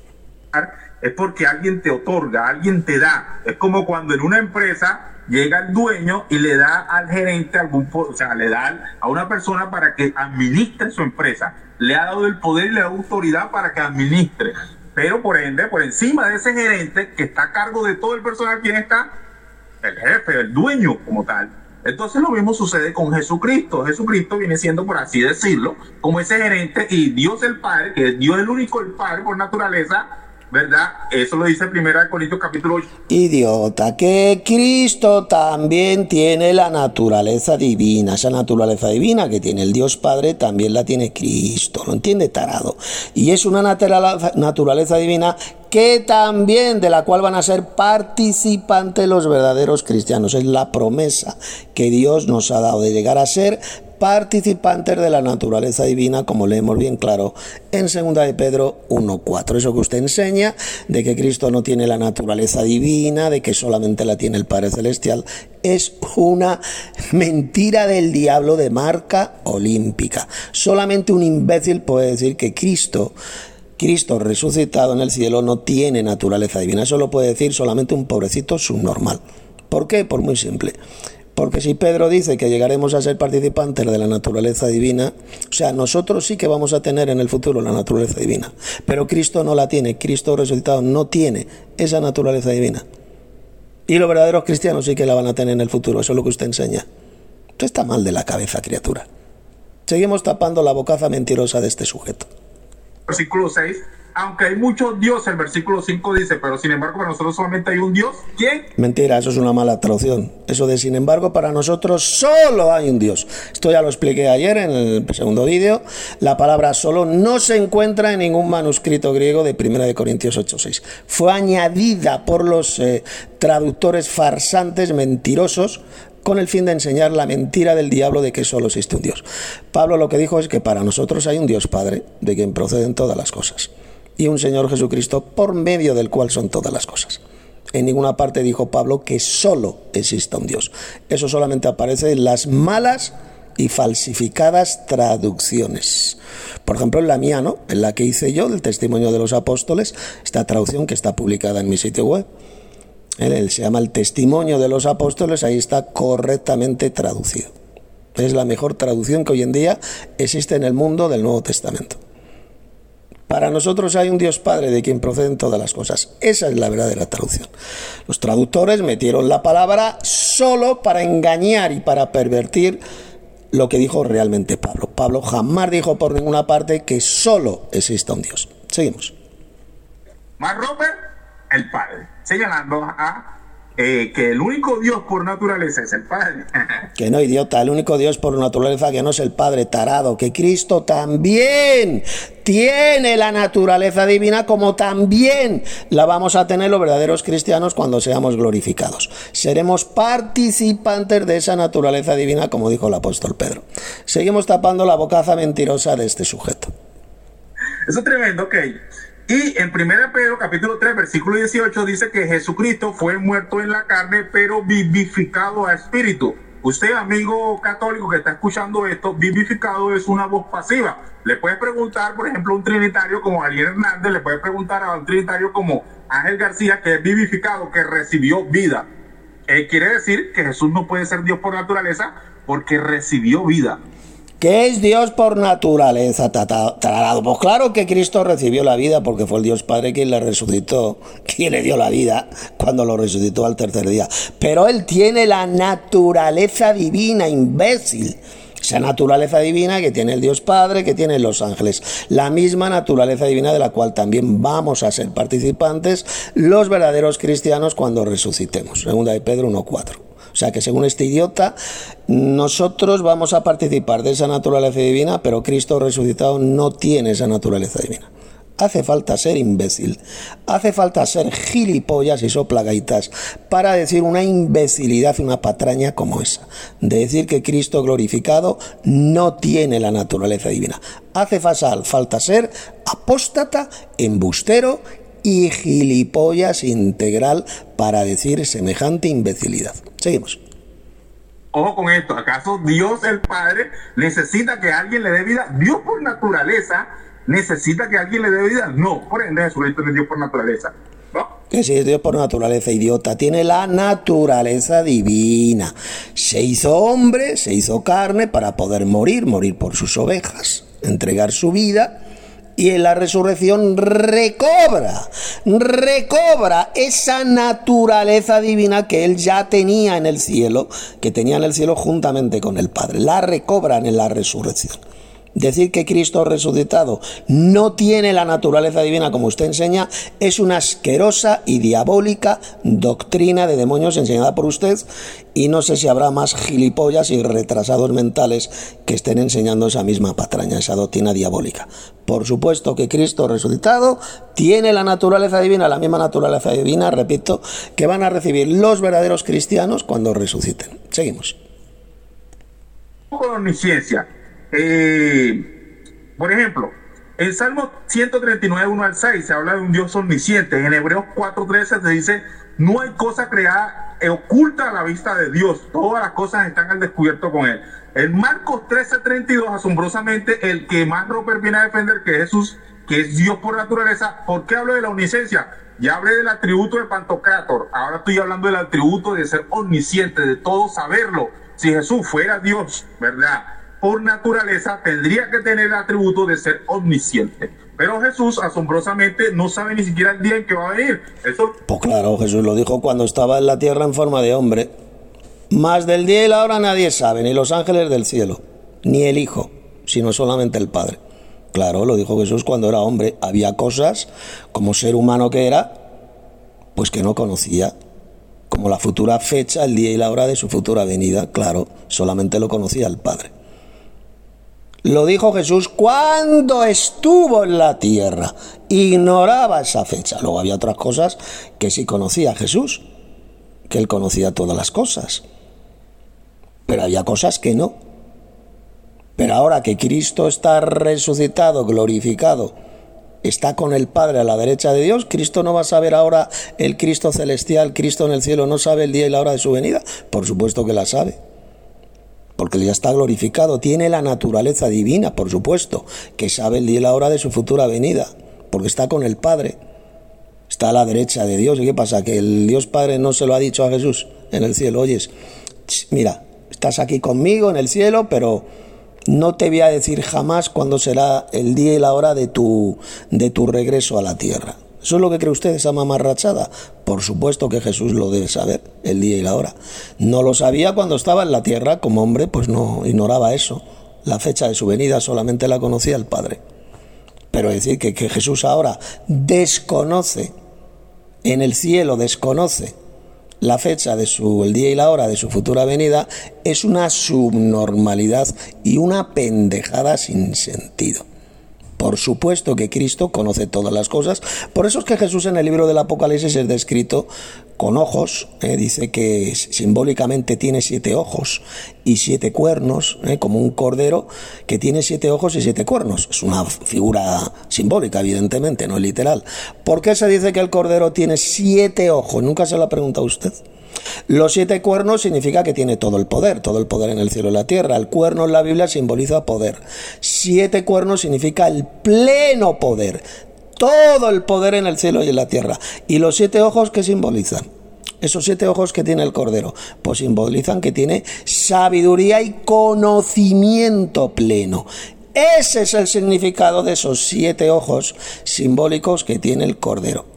Es porque alguien te otorga, alguien te da. Es como cuando en una empresa llega el dueño y le da al gerente algún, o sea, le da a una persona para que administre su empresa. Le ha dado el poder y le da autoridad para que administre. Pero por ende, por encima de ese gerente que está a cargo de todo el personal, ¿quién está? El jefe, el dueño como tal. Entonces lo mismo sucede con Jesucristo. Jesucristo viene siendo, por así decirlo, como ese gerente, y Dios el Padre, que Dios es el único, el Padre por naturaleza, ¿verdad? Eso lo dice primera de Corintios capítulo ocho. Idiota, que Cristo también tiene la naturaleza divina. Esa naturaleza divina que tiene el Dios Padre también la tiene Cristo. ¿Lo entiende, tarado? Y es una naturaleza, naturaleza divina que también, de la cual van a ser participantes los verdaderos cristianos. Es la promesa que Dios nos ha dado de llegar a ser participantes de la naturaleza divina, como leemos bien claro en segunda de Pedro uno cuatro. Eso que usted enseña de que Cristo no tiene la naturaleza divina, de que solamente la tiene el Padre Celestial, es una mentira del diablo de marca olímpica. Solamente un imbécil puede decir que Cristo Cristo resucitado en el cielo no tiene naturaleza divina. Eso lo puede decir solamente un pobrecito subnormal. ¿Por qué? Por muy simple. Porque si Pedro dice que llegaremos a ser participantes de la naturaleza divina, o sea, nosotros sí que vamos a tener en el futuro la naturaleza divina, pero Cristo no la tiene. Cristo resucitado no tiene esa naturaleza divina. Y los verdaderos cristianos sí que la van a tener en el futuro. Eso es lo que usted enseña. Usted está mal de la cabeza, criatura. Seguimos tapando la bocaza mentirosa de este sujeto. Versículo seis, aunque hay muchos dioses, el versículo cinco dice, pero sin embargo para nosotros solamente hay un Dios. ¿Quién? Mentira, eso es una mala traducción. Eso de sin embargo para nosotros solo hay un Dios. Esto ya lo expliqué ayer en el segundo vídeo. La palabra solo no se encuentra en ningún manuscrito griego de primera de Corintios ocho seis. Fue añadida por los eh, traductores farsantes, mentirosos, con el fin de enseñar la mentira del diablo de que solo existe un Dios. Pablo lo que dijo es que para nosotros hay un Dios Padre, de quien proceden todas las cosas, y un Señor Jesucristo, por medio del cual son todas las cosas. En ninguna parte dijo Pablo que solo exista un Dios. Eso solamente aparece en las malas y falsificadas traducciones. Por ejemplo, en la mía, ¿no? En la que hice yo, del Testimonio de los Apóstoles, esta traducción que está publicada en mi sitio web. Él se llama El Testimonio de los Apóstoles, ahí está correctamente traducido. Es la mejor traducción que hoy en día existe en el mundo del Nuevo Testamento. Para nosotros hay un Dios Padre de quien proceden todas las cosas. Esa es la verdadera traducción. Los traductores metieron la palabra solo para engañar y para pervertir lo que dijo realmente Pablo. Pablo jamás dijo por ninguna parte que solo exista un Dios. Seguimos. Mark Rober, el Padre, señalando a eh, que el único Dios por naturaleza es el Padre. Que no, idiota, el único Dios por naturaleza que no es el Padre, tarado, que Cristo también tiene la naturaleza divina, como también la vamos a tener los verdaderos cristianos cuando seamos glorificados. Seremos participantes de esa naturaleza divina, como dijo el apóstol Pedro. Seguimos tapando la bocaza mentirosa de este sujeto. Eso es tremendo, ok. Y en primera Pedro capítulo tres versículo dieciocho dice que Jesucristo fue muerto en la carne, pero vivificado a espíritu. Usted, amigo católico que está escuchando esto, vivificado es una voz pasiva. Le puedes preguntar, por ejemplo, a un trinitario como Ariel Hernández, le puedes preguntar a un trinitario como Ángel García, que es vivificado, que recibió vida. Eh, quiere decir que Jesús no puede ser Dios por naturaleza porque recibió vida. ¿Qué es Dios por naturaleza, tarado? Pues claro que Cristo recibió la vida porque fue el Dios Padre quien le resucitó, quien le dio la vida cuando lo resucitó al tercer día. Pero Él tiene la naturaleza divina, imbécil. Esa naturaleza divina que tiene el Dios Padre, que tienen los ángeles. La misma naturaleza divina de la cual también vamos a ser participantes los verdaderos cristianos cuando resucitemos. Segunda de Pedro uno cuatro. O sea que según este idiota, nosotros vamos a participar de esa naturaleza divina, pero Cristo resucitado no tiene esa naturaleza divina. Hace falta ser imbécil, hace falta ser gilipollas y soplagaitas para decir una imbecilidad y una patraña como esa, de decir que Cristo glorificado no tiene la naturaleza divina. Hace falta ser apóstata, embustero y gilipollas integral para decir semejante imbecilidad. Seguimos. Ojo con esto, ¿acaso Dios el Padre necesita que alguien le dé vida? Dios por naturaleza necesita que alguien le dé vida. No, por ende Jesucristo es Dios por naturaleza, ¿no? Que si es Dios por naturaleza, idiota, tiene la naturaleza divina. Se hizo hombre, se hizo carne para poder morir, morir por sus ovejas, entregar su vida. Y en la resurrección recobra, recobra esa naturaleza divina que él ya tenía en el cielo, que tenía en el cielo juntamente con el Padre. La recobran en la resurrección. Decir que Cristo resucitado no tiene la naturaleza divina como usted enseña es una asquerosa y diabólica doctrina de demonios enseñada por usted, y no sé si habrá más gilipollas y retrasados mentales que estén enseñando esa misma patraña, esa doctrina diabólica. Por supuesto que Cristo resucitado tiene la naturaleza divina, la misma naturaleza divina, repito, que van a recibir los verdaderos cristianos cuando resuciten. Seguimos. Con omnisciencia. Eh, por ejemplo, en Salmo ciento treinta y nueve, uno al seis se habla de un Dios omnisciente. En Hebreos cuatro trece se dice: no hay cosa creada oculta a la vista de Dios, todas las cosas están al descubierto con él. En Marcos trece treinta y dos, asombrosamente, el que más Roper viene a defender, que es Jesús, que es Dios por naturaleza. ¿Por qué hablo de la omnisciencia? Ya hablé del atributo de Pantocrátor, ahora estoy hablando del atributo de ser omnisciente, de todo saberlo. Si Jesús fuera Dios, ¿verdad?, por naturaleza, tendría que tener el atributo de ser omnisciente. Pero Jesús, asombrosamente, no sabe ni siquiera el día en que va a venir. Eso... Pues claro, Jesús lo dijo cuando estaba en la tierra en forma de hombre. Más del día y la hora nadie sabe, ni los ángeles del cielo, ni el Hijo, sino solamente el Padre. Claro, lo dijo Jesús cuando era hombre. Había cosas, como ser humano que era, pues que no conocía. Como la futura fecha, el día y la hora de su futura venida. Claro, solamente lo conocía el Padre. Lo dijo Jesús cuando estuvo en la tierra. Ignoraba esa fecha. Luego había otras cosas que sí conocía Jesús, que él conocía todas las cosas. Pero había cosas que no. Pero ahora que Cristo está resucitado, glorificado, está con el Padre a la derecha de Dios, Cristo no va a saber ahora el Cristo celestial, Cristo en el cielo, ¿no sabe el día y la hora de su venida? Por supuesto que la sabe. Porque él ya está glorificado, tiene la naturaleza divina, por supuesto, que sabe el día y la hora de su futura venida, porque está con el Padre, está a la derecha de Dios. ¿Y qué pasa? Que el Dios Padre no se lo ha dicho a Jesús en el cielo. Oyes, mira, estás aquí conmigo en el cielo, pero no te voy a decir jamás cuándo será el día y la hora de tu, de tu regreso a la tierra. ¿Eso es lo que cree usted, esa mamarrachada? Por supuesto que Jesús lo debe saber, el día y la hora. No lo sabía cuando estaba en la tierra, como hombre, pues no ignoraba eso. La fecha de su venida solamente la conocía el Padre. Pero decir que, que Jesús ahora desconoce, en el cielo desconoce la fecha de su, el día y la hora de su futura venida, es una subnormalidad y una pendejada sin sentido. Por supuesto que Cristo conoce todas las cosas. Por eso es que Jesús en el libro del Apocalipsis es descrito con ojos, eh, dice que simbólicamente tiene siete ojos y siete cuernos, eh, como un cordero que tiene siete ojos y siete cuernos. Es una figura simbólica, evidentemente, no es literal. ¿Por qué se dice que el cordero tiene siete ojos? ¿Nunca se lo ha preguntado usted? Los siete cuernos significa que tiene todo el poder, todo el poder en el cielo y la tierra. El cuerno en la Biblia simboliza poder. Siete cuernos significa el pleno poder, todo el poder en el cielo y en la tierra. ¿Y los siete ojos qué simbolizan? Esos siete ojos que tiene el cordero, pues simbolizan que tiene sabiduría y conocimiento pleno. Ese es el significado de esos siete ojos simbólicos que tiene el cordero.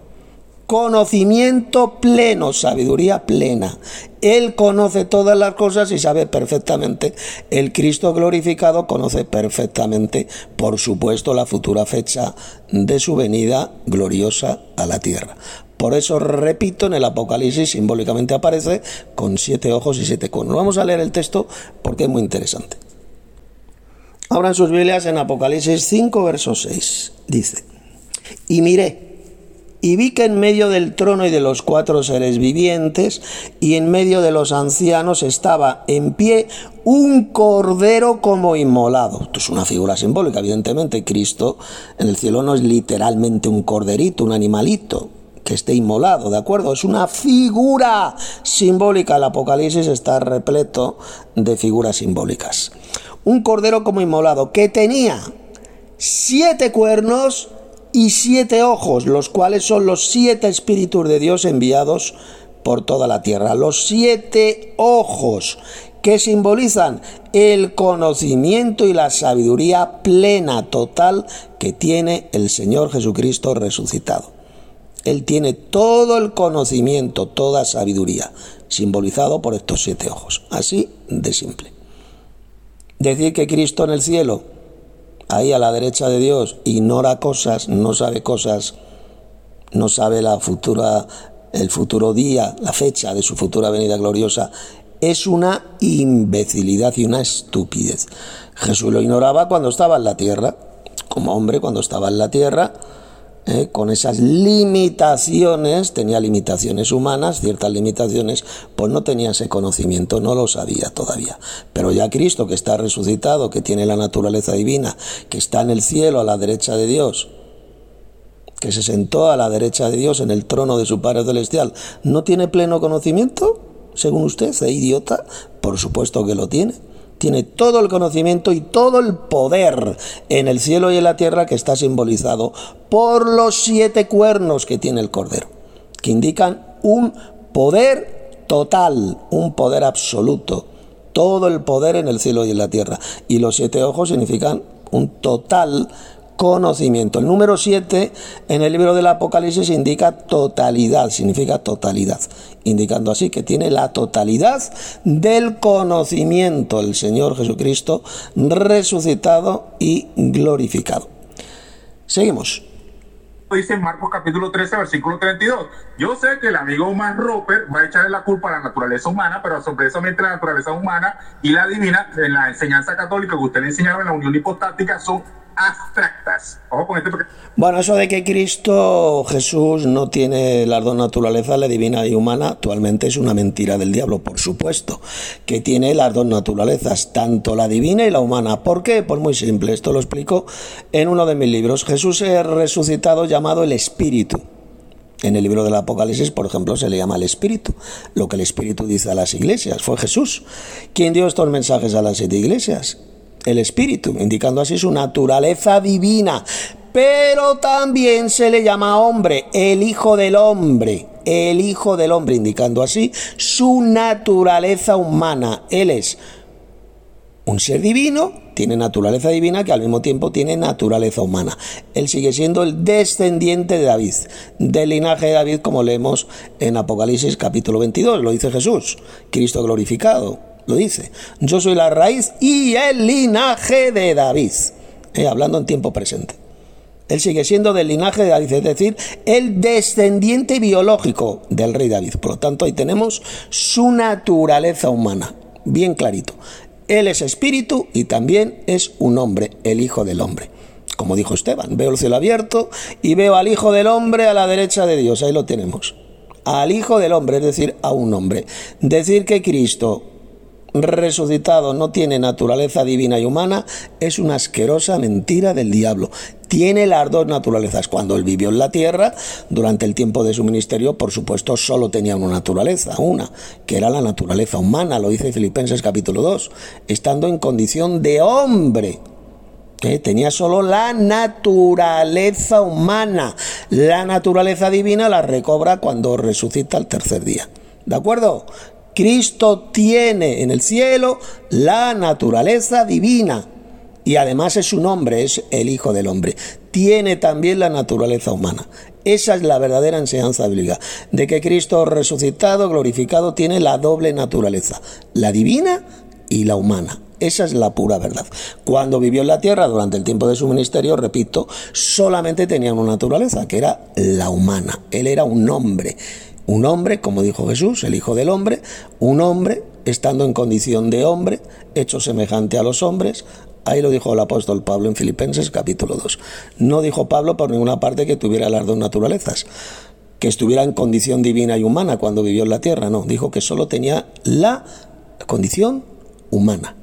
Conocimiento pleno, sabiduría plena. Él conoce todas las cosas y sabe perfectamente. El Cristo glorificado conoce perfectamente, por supuesto, la futura fecha de su venida gloriosa a la tierra. Por eso, repito, en el Apocalipsis simbólicamente aparece con siete ojos y siete cuernos. Vamos a leer el texto porque es muy interesante. Abran sus Biblias en Apocalipsis cinco, verso seis. Dice: y miré, y vi que en medio del trono y de los cuatro seres vivientes y en medio de los ancianos estaba en pie un cordero como inmolado. Esto es una figura simbólica, evidentemente. Cristo en el cielo no es literalmente un corderito, un animalito que esté inmolado, ¿de acuerdo? Es una figura simbólica. El Apocalipsis está repleto de figuras simbólicas. Un cordero como inmolado que tenía siete cuernos y siete ojos, los cuales son los siete espíritus de Dios enviados por toda la tierra. Los siete ojos que simbolizan el conocimiento y la sabiduría plena, total, que tiene el Señor Jesucristo resucitado. Él tiene todo el conocimiento, toda sabiduría, simbolizado por estos siete ojos. Así de simple. Decir que Cristo en el cielo, ahí a la derecha de Dios, ignora cosas, no sabe cosas, no sabe la futura, el futuro día, la fecha de su futura venida gloriosa, es una imbecilidad y una estupidez. Jesús lo ignoraba cuando estaba en la tierra, como hombre cuando estaba en la tierra, eh, con esas limitaciones, tenía limitaciones humanas, ciertas limitaciones, pues no tenía ese conocimiento, no lo sabía todavía. Pero ya Cristo, que está resucitado, que tiene la naturaleza divina, que está en el cielo a la derecha de Dios, que se sentó a la derecha de Dios en el trono de su Padre Celestial, ¿no tiene pleno conocimiento? Según usted, ¿es idiota? Por supuesto que lo tiene. Tiene todo el conocimiento y todo el poder en el cielo y en la tierra, que está simbolizado por los siete cuernos que tiene el cordero, que indican un poder total, un poder absoluto, todo el poder en el cielo y en la tierra. Y los siete ojos significan un total conocimiento. El número siete en el libro del Apocalipsis indica totalidad, significa totalidad, indicando así que tiene la totalidad del conocimiento el Señor Jesucristo resucitado y glorificado. Seguimos. Dice en Marcos capítulo trece, versículo treinta y dos. Yo sé que el amigo Max Roper va a echarle la culpa a la naturaleza humana, pero sorpresivamente la naturaleza humana y la divina, en la enseñanza católica que usted le enseñaba en la unión hipostática, son abstractas. Ojo con este. Bueno, eso de que Cristo Jesús no tiene las dos naturalezas, la divina y humana, actualmente es una mentira del diablo, por supuesto, que tiene las dos naturalezas, tanto la divina y la humana. ¿Por qué? Pues muy simple, esto lo explico en uno de mis libros. Jesús es resucitado llamado el Espíritu. En el libro del Apocalipsis, por ejemplo, se le llama el Espíritu. Lo que el Espíritu dice a las iglesias fue Jesús. ¿Quién dio estos mensajes a las siete iglesias? El Espíritu, indicando así su naturaleza divina. Pero también se le llama hombre, el Hijo del Hombre. El Hijo del Hombre, indicando así su naturaleza humana. Él es un ser divino, tiene naturaleza divina, que al mismo tiempo tiene naturaleza humana. Él sigue siendo el descendiente de David, del linaje de David, como leemos en Apocalipsis capítulo veintidós, lo dice Jesús, Cristo glorificado, lo dice. Yo soy la raíz y el linaje de David, eh, hablando en tiempo presente. Él sigue siendo del linaje de David, es decir, el descendiente biológico del rey David. Por lo tanto, ahí tenemos su naturaleza humana, bien clarito. Él es espíritu y también es un hombre, el Hijo del Hombre. Como dijo Esteban, veo el cielo abierto y veo al Hijo del Hombre a la derecha de Dios. Ahí lo tenemos. Al Hijo del Hombre, es decir, a un hombre. Decir que Cristo resucitado no tiene naturaleza divina y humana es una asquerosa mentira del diablo. Tiene las dos naturalezas. Cuando él vivió en la tierra, durante el tiempo de su ministerio, por supuesto, solo tenía una naturaleza, una, que era la naturaleza humana, lo dice Filipenses capítulo dos, estando en condición de hombre. ¿Eh? Tenía solo la naturaleza humana. La naturaleza divina la recobra cuando resucita al tercer día. ¿De acuerdo? Cristo tiene en el cielo la naturaleza divina y además es un hombre, es el Hijo del Hombre. Tiene también la naturaleza humana. Esa es la verdadera enseñanza bíblica, de que Cristo resucitado, glorificado, tiene la doble naturaleza, la divina y la humana. Esa es la pura verdad. Cuando vivió en la tierra durante el tiempo de su ministerio, repito, solamente tenía una naturaleza, que era la humana. Él era un hombre. Un hombre, como dijo Jesús, el Hijo del Hombre, un hombre, estando en condición de hombre, hecho semejante a los hombres. Ahí lo dijo el apóstol Pablo en Filipenses capítulo dos. No dijo Pablo por ninguna parte que tuviera las dos naturalezas, que estuviera en condición divina y humana cuando vivió en la tierra, no. Dijo que solo tenía la condición humana.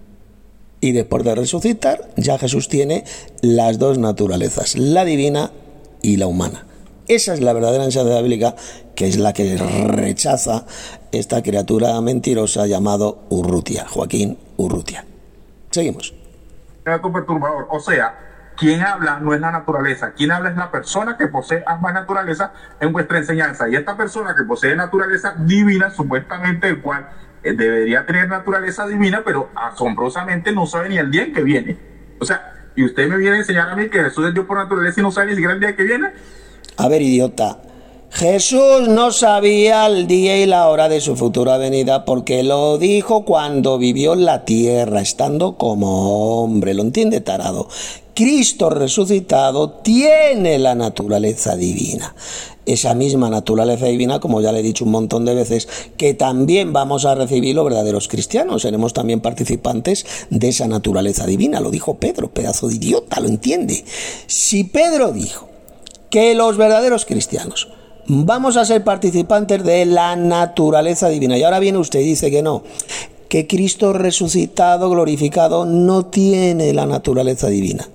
Y después de resucitar, ya Jesús tiene las dos naturalezas, la divina y la humana. Esa es la verdadera enseñanza bíblica, que es la que rechaza esta criatura mentirosa llamado Urrutia, Joaquín Urrutia. Seguimos. Dato perturbador, o sea, quien habla no es la naturaleza, quien habla es la persona que posee ambas naturalezas en vuestra enseñanza. Y esta persona que posee naturaleza divina, supuestamente el cual eh, debería tener naturaleza divina, pero asombrosamente no sabe ni el día en que viene. O sea, y usted me viene a enseñar a mí que Jesús es Dios por naturaleza y no sabe ni siquiera el día que viene. A ver, idiota, Jesús no sabía el día y la hora de su futura venida porque lo dijo cuando vivió en la tierra, estando como hombre. ¿Lo entiende, tarado? Cristo resucitado tiene la naturaleza divina. Esa misma naturaleza divina, como ya le he dicho un montón de veces, que también vamos a recibir los verdaderos cristianos. Seremos también participantes de esa naturaleza divina. Lo dijo Pedro, pedazo de idiota, ¿lo entiende? Si Pedro dijo que los verdaderos cristianos vamos a ser participantes de la naturaleza divina, y ahora viene usted y dice que no, que Cristo resucitado, glorificado, no tiene la naturaleza divina,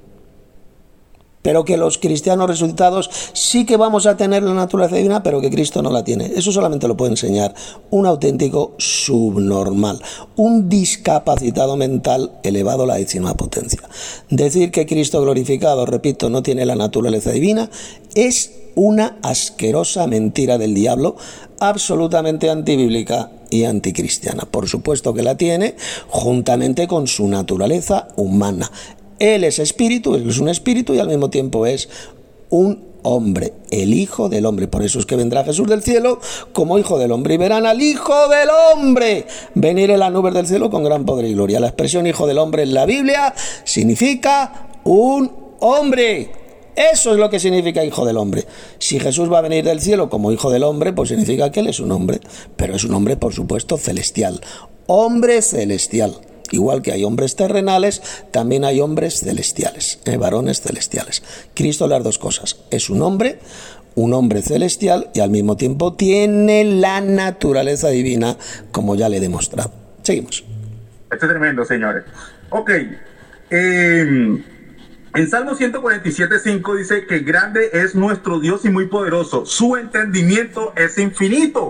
pero que los cristianos resucitados sí que vamos a tener la naturaleza divina, pero que Cristo no la tiene. Eso solamente lo puede enseñar un auténtico subnormal, un discapacitado mental elevado a la décima potencia. Decir que Cristo glorificado, repito, no tiene la naturaleza divina es una asquerosa mentira del diablo, absolutamente antibíblica y anticristiana. Por supuesto que la tiene, juntamente con su naturaleza humana. Él es espíritu, él es un espíritu y al mismo tiempo es un hombre, el Hijo del Hombre. Por eso es que vendrá Jesús del cielo como Hijo del Hombre y verán al Hijo del Hombre venir en las nubes del cielo con gran poder y gloria. La expresión Hijo del Hombre en la Biblia significa un hombre. Eso es lo que significa hijo del hombre. Si Jesús va a venir del cielo como hijo del hombre, pues significa que él es un hombre, pero es un hombre, por supuesto, celestial. Hombre celestial. Igual que hay hombres terrenales, también hay hombres celestiales, eh, varones celestiales. Cristo, las dos cosas. Es un hombre, un hombre celestial, y al mismo tiempo tiene la naturaleza divina, como ya le he demostrado. Seguimos. Esto es tremendo, señores. Ok. Eh, en Salmo ciento cuarenta y siete, cinco dice que grande es nuestro Dios y muy poderoso. Su entendimiento es infinito.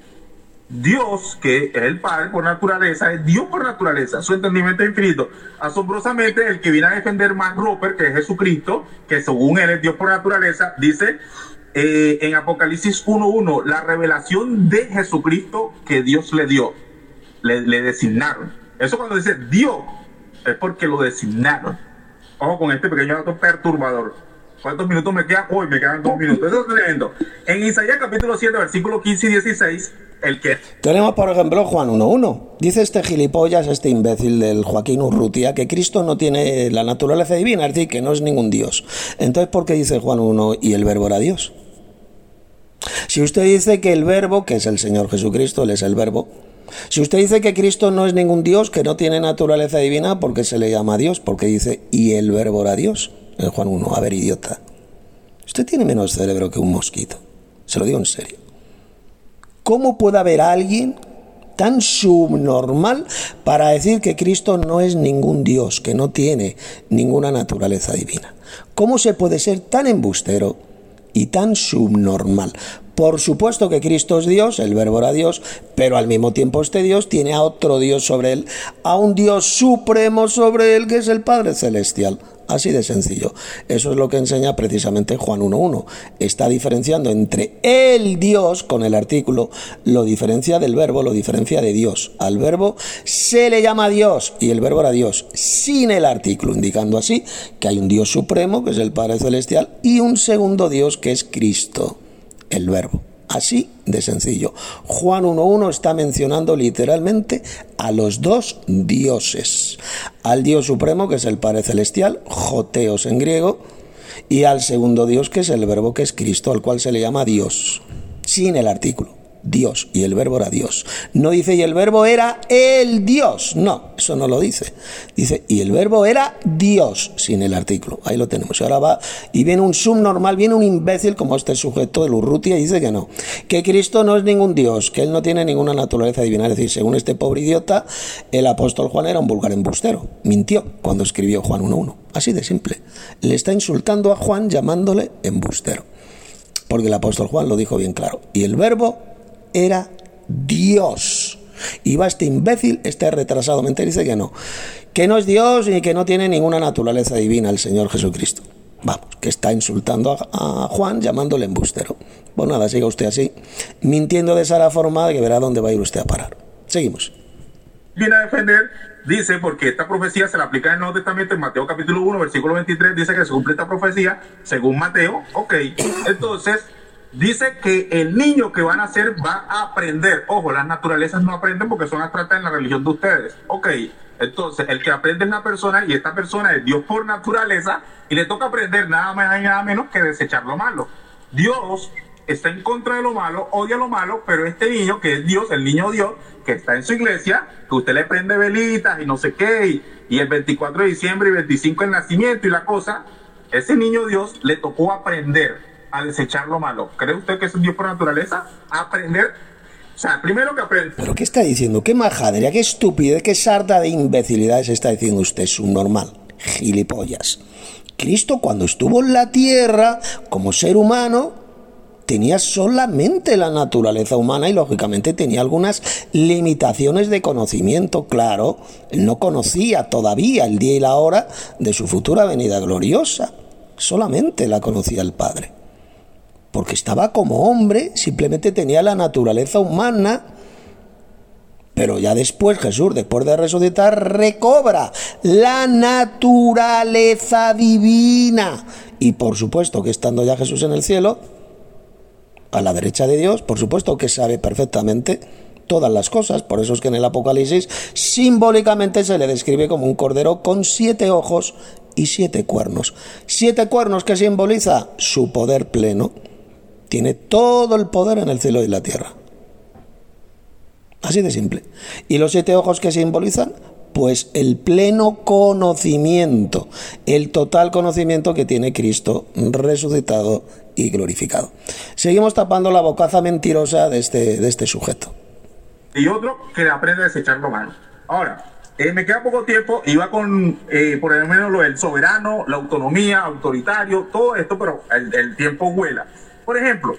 Dios, que es el Padre por naturaleza, es Dios por naturaleza, su entendimiento es infinito. Asombrosamente, el que viene a defender Mark Roper, que es Jesucristo, que según él es Dios por naturaleza, dice eh, en Apocalipsis uno uno, la revelación de Jesucristo que Dios le dio, le, le designaron. Eso cuando dice Dios, es porque lo designaron. Ojo con este pequeño dato perturbador. ¿Cuántos minutos me quedan? Hoy me quedan dos minutos. Eso es tremendo. En Isaías capítulo siete, versículos quince y dieciséis, el que... Tenemos, por ejemplo, Juan uno uno. Dice este gilipollas, este imbécil del Joaquín Urrutia, que Cristo no tiene la naturaleza divina, es decir, que no es ningún Dios. Entonces, ¿por qué dice Juan uno y el verbo era Dios? Si usted dice que el verbo, que es el Señor Jesucristo, él es el verbo. Si usted dice que Cristo no es ningún Dios, que no tiene naturaleza divina, ¿por qué se le llama Dios? Porque dice, y el verbo era Dios. En Juan uno, a ver, idiota. Usted tiene menos cerebro que un mosquito. Se lo digo en serio. ¿Cómo puede haber alguien tan subnormal para decir que Cristo no es ningún Dios, que no tiene ninguna naturaleza divina? ¿Cómo se puede ser tan embustero y tan subnormal? Por supuesto que Cristo es Dios, el verbo era Dios, pero al mismo tiempo este Dios tiene a otro Dios sobre él, a un Dios supremo sobre él, que es el Padre Celestial. Así de sencillo. Eso es lo que enseña precisamente Juan uno uno. Está diferenciando entre el Dios, con el artículo, lo diferencia del verbo, lo diferencia de Dios. Al verbo se le llama Dios, y el verbo era Dios, sin el artículo, indicando así que hay un Dios supremo, que es el Padre Celestial, y un segundo Dios, que es Cristo, el verbo. Así de sencillo. Juan uno uno está mencionando literalmente a los dos dioses. Al Dios supremo, que es el Padre Celestial, Joteos en griego, y al segundo Dios, que es el verbo, que es Cristo, al cual se le llama Dios, sin el artículo. Dios, y el verbo era Dios. No dice, y el verbo era el Dios. No, eso no lo dice. Dice, y el verbo era Dios, sin el artículo. Ahí lo tenemos. Y ahora va, y viene un subnormal, viene un imbécil como este sujeto del Urrutia y dice que no, que Cristo no es ningún Dios, que él no tiene ninguna naturaleza divina. Es decir, según este pobre idiota, el apóstol Juan era un vulgar embustero. Mintió cuando escribió Juan uno uno. Así de simple. Le está insultando a Juan llamándole embustero. Porque el apóstol Juan lo dijo bien claro. Y el verbo era Dios. Y va este imbécil, este retrasado mental, dice que no, que no es Dios y que no tiene ninguna naturaleza divina el Señor Jesucristo. Vamos, que está insultando a, a Juan llamándole embustero. Pues nada, siga usted así, mintiendo de esa forma, que verá dónde va a ir usted a parar. Seguimos. Viene a defender, dice, porque esta profecía se la aplica en el Nuevo Testamento, en Mateo capítulo uno, versículo veintitrés, dice que se cumple esta profecía según Mateo. Ok, entonces dice que el niño que van a nacer va a aprender. Ojo, las naturalezas no aprenden porque son abstractas en la religión de ustedes. Ok, entonces el que aprende es una persona, y esta persona es Dios por naturaleza, y le toca aprender nada más y nada menos que desechar lo malo. Dios está en contra de lo malo, odia lo malo, pero este niño que es Dios, el niño Dios, que está en su iglesia, que usted le prende velitas y no sé qué, y, y el veinticuatro de diciembre y veinticinco el nacimiento y la cosa, ese niño Dios le tocó aprender a desechar lo malo. ¿Cree usted que es un Dios por naturaleza? Aprender. O sea, primero que aprende. ¿Pero qué está diciendo? ¿Qué majadería? ¿Qué estupidez? ¿Qué sarta de imbecilidades está diciendo usted? Subnormal. Gilipollas. Cristo, cuando estuvo en la tierra como ser humano, tenía solamente la naturaleza humana y lógicamente tenía algunas limitaciones de conocimiento. Claro, él no conocía todavía el día y la hora de su futura venida gloriosa. Solamente la conocía el Padre. Porque estaba como hombre, simplemente tenía la naturaleza humana. Pero ya después Jesús, después de resucitar, recobra la naturaleza divina. Y por supuesto que estando ya Jesús en el cielo, a la derecha de Dios, por supuesto que sabe perfectamente todas las cosas. Por eso es que en el Apocalipsis simbólicamente se le describe como un cordero con siete ojos y siete cuernos. Siete cuernos que simboliza su poder pleno. Tiene todo el poder en el cielo y la tierra. Así de simple. Y los siete ojos que simbolizan, pues el pleno conocimiento, el total conocimiento que tiene Cristo resucitado y glorificado. Seguimos tapando la bocaza mentirosa de este, de este sujeto. Y otro que aprende a desechar lo malo. Ahora, eh, me queda poco tiempo, iba con, eh, por ejemplo, lo del soberano, la autonomía, autoritario, todo esto, pero el, el tiempo vuela. Por ejemplo,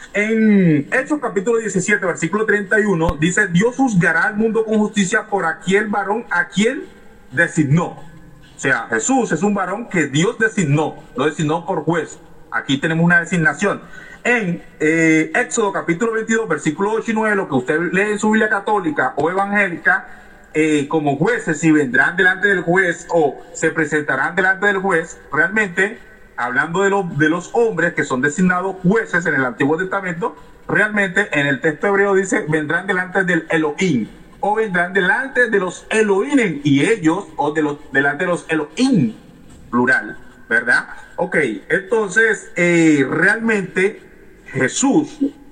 en Hechos capítulo diecisiete, versículo treinta y uno, dice: Dios juzgará al mundo con justicia por aquel varón a quien designó. O sea, Jesús es un varón que Dios designó, lo designó por juez. Aquí tenemos una designación. En eh, Éxodo capítulo veintidós, versículo ocho y nueve, lo que usted lee en su Biblia católica o evangélica, eh, como jueces, y vendrán delante del juez o se presentarán delante del juez, realmente, hablando de, lo, de los hombres que son designados jueces en el Antiguo Testamento, realmente en el texto hebreo dice: vendrán delante del Elohim, o vendrán delante de los Elohim, y ellos, o de los, delante de los Elohim, plural, ¿verdad? Ok, entonces, eh, realmente Jesús,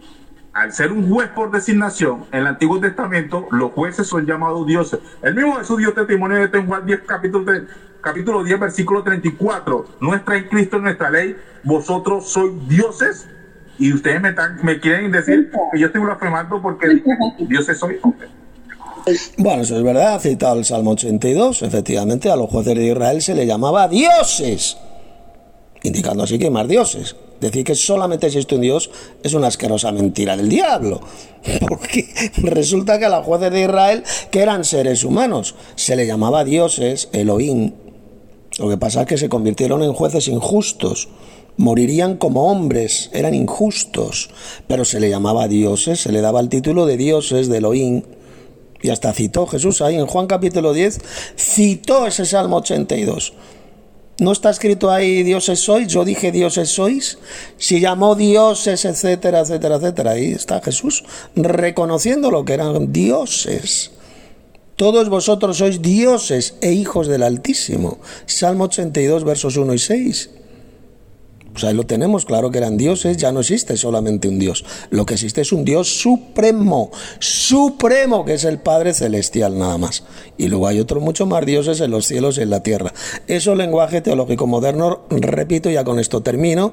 al ser un juez por designación, en el Antiguo Testamento, los jueces son llamados dioses. El mismo Jesús dio testimonio de esto en Juan diez, capítulo tres, capítulo diez, versículo treinta y cuatro. No está en Cristo, en nuestra ley, vosotros sois dioses. Y ustedes me, están, me quieren decir que yo estoy blasfemando porque dioses soy. Bueno, eso es verdad, ha citado el Salmo ochenta y dos. Efectivamente, a los jueces de Israel se les llamaba dioses, indicando así que hay más dioses. Decir que solamente existe un Dios es una asquerosa mentira del diablo, porque resulta que a los jueces de Israel, que eran seres humanos, se les llamaba dioses, Elohim. Lo que pasa es que se convirtieron en jueces injustos, morirían como hombres, eran injustos, pero se le llamaba dioses, se le daba el título de dioses, de Elohim. Y hasta citó Jesús ahí en Juan capítulo diez, citó ese Salmo ochenta y dos. ¿No está escrito ahí dioses sois? Yo dije dioses sois. Si llamó dioses, etcétera, etcétera, etcétera. Ahí está Jesús reconociendo lo que eran dioses. Todos vosotros sois dioses e hijos del Altísimo. Salmo ochenta y dos, versos uno y seis. Pues ahí lo tenemos, claro que eran dioses. Ya no existe solamente un Dios. Lo que existe es un Dios supremo, supremo, que es el Padre Celestial nada más. Y luego hay otros muchos más dioses en los cielos y en la tierra. Eso, lenguaje teológico moderno, repito, ya con esto termino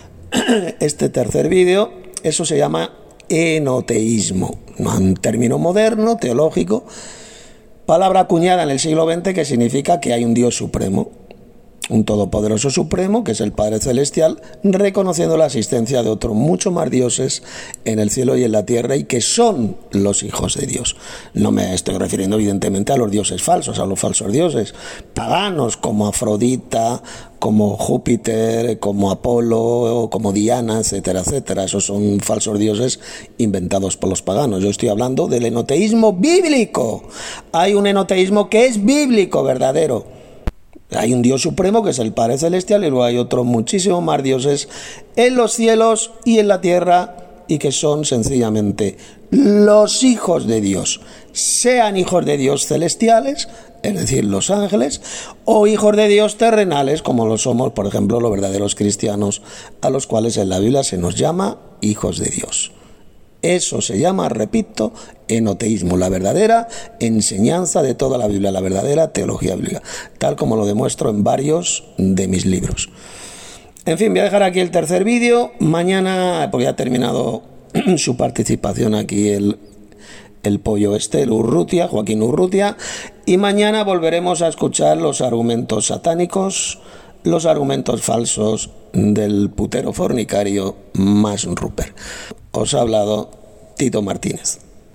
este tercer vídeo. Eso se llama enoteísmo, un término moderno, teológico, palabra acuñada en el siglo veinte que significa que hay un Dios supremo, un todopoderoso supremo, que es el Padre Celestial, reconociendo la existencia de otros muchos más dioses en el cielo y en la tierra, y que son los hijos de Dios. No me estoy refiriendo evidentemente a los dioses falsos, a los falsos dioses paganos como Afrodita, como Júpiter, como Apolo, como Diana, etcétera, etcétera. Esos son falsos dioses inventados por los paganos. Yo estoy hablando del enoteísmo bíblico. Hay un enoteísmo que es bíblico, verdadero. Hay un Dios supremo que es el Padre Celestial, y luego hay otros muchísimos más dioses en los cielos y en la tierra, y que son sencillamente los hijos de Dios, sean hijos de Dios celestiales, es decir, los ángeles, o hijos de Dios terrenales, como lo somos, por ejemplo, los verdaderos cristianos, a los cuales en la Biblia se nos llama hijos de Dios. Eso se llama, repito, enoteísmo, la verdadera enseñanza de toda la Biblia, la verdadera teología bíblica, tal como lo demuestro en varios de mis libros. En fin, voy a dejar aquí el tercer vídeo. Mañana, porque ya ha terminado su participación aquí el, el pollo este, el Urrutia, Joaquín Urrutia, y mañana volveremos a escuchar los argumentos satánicos, los argumentos falsos del putero fornicario Max Rupert. Os ha hablado Tito Martínez.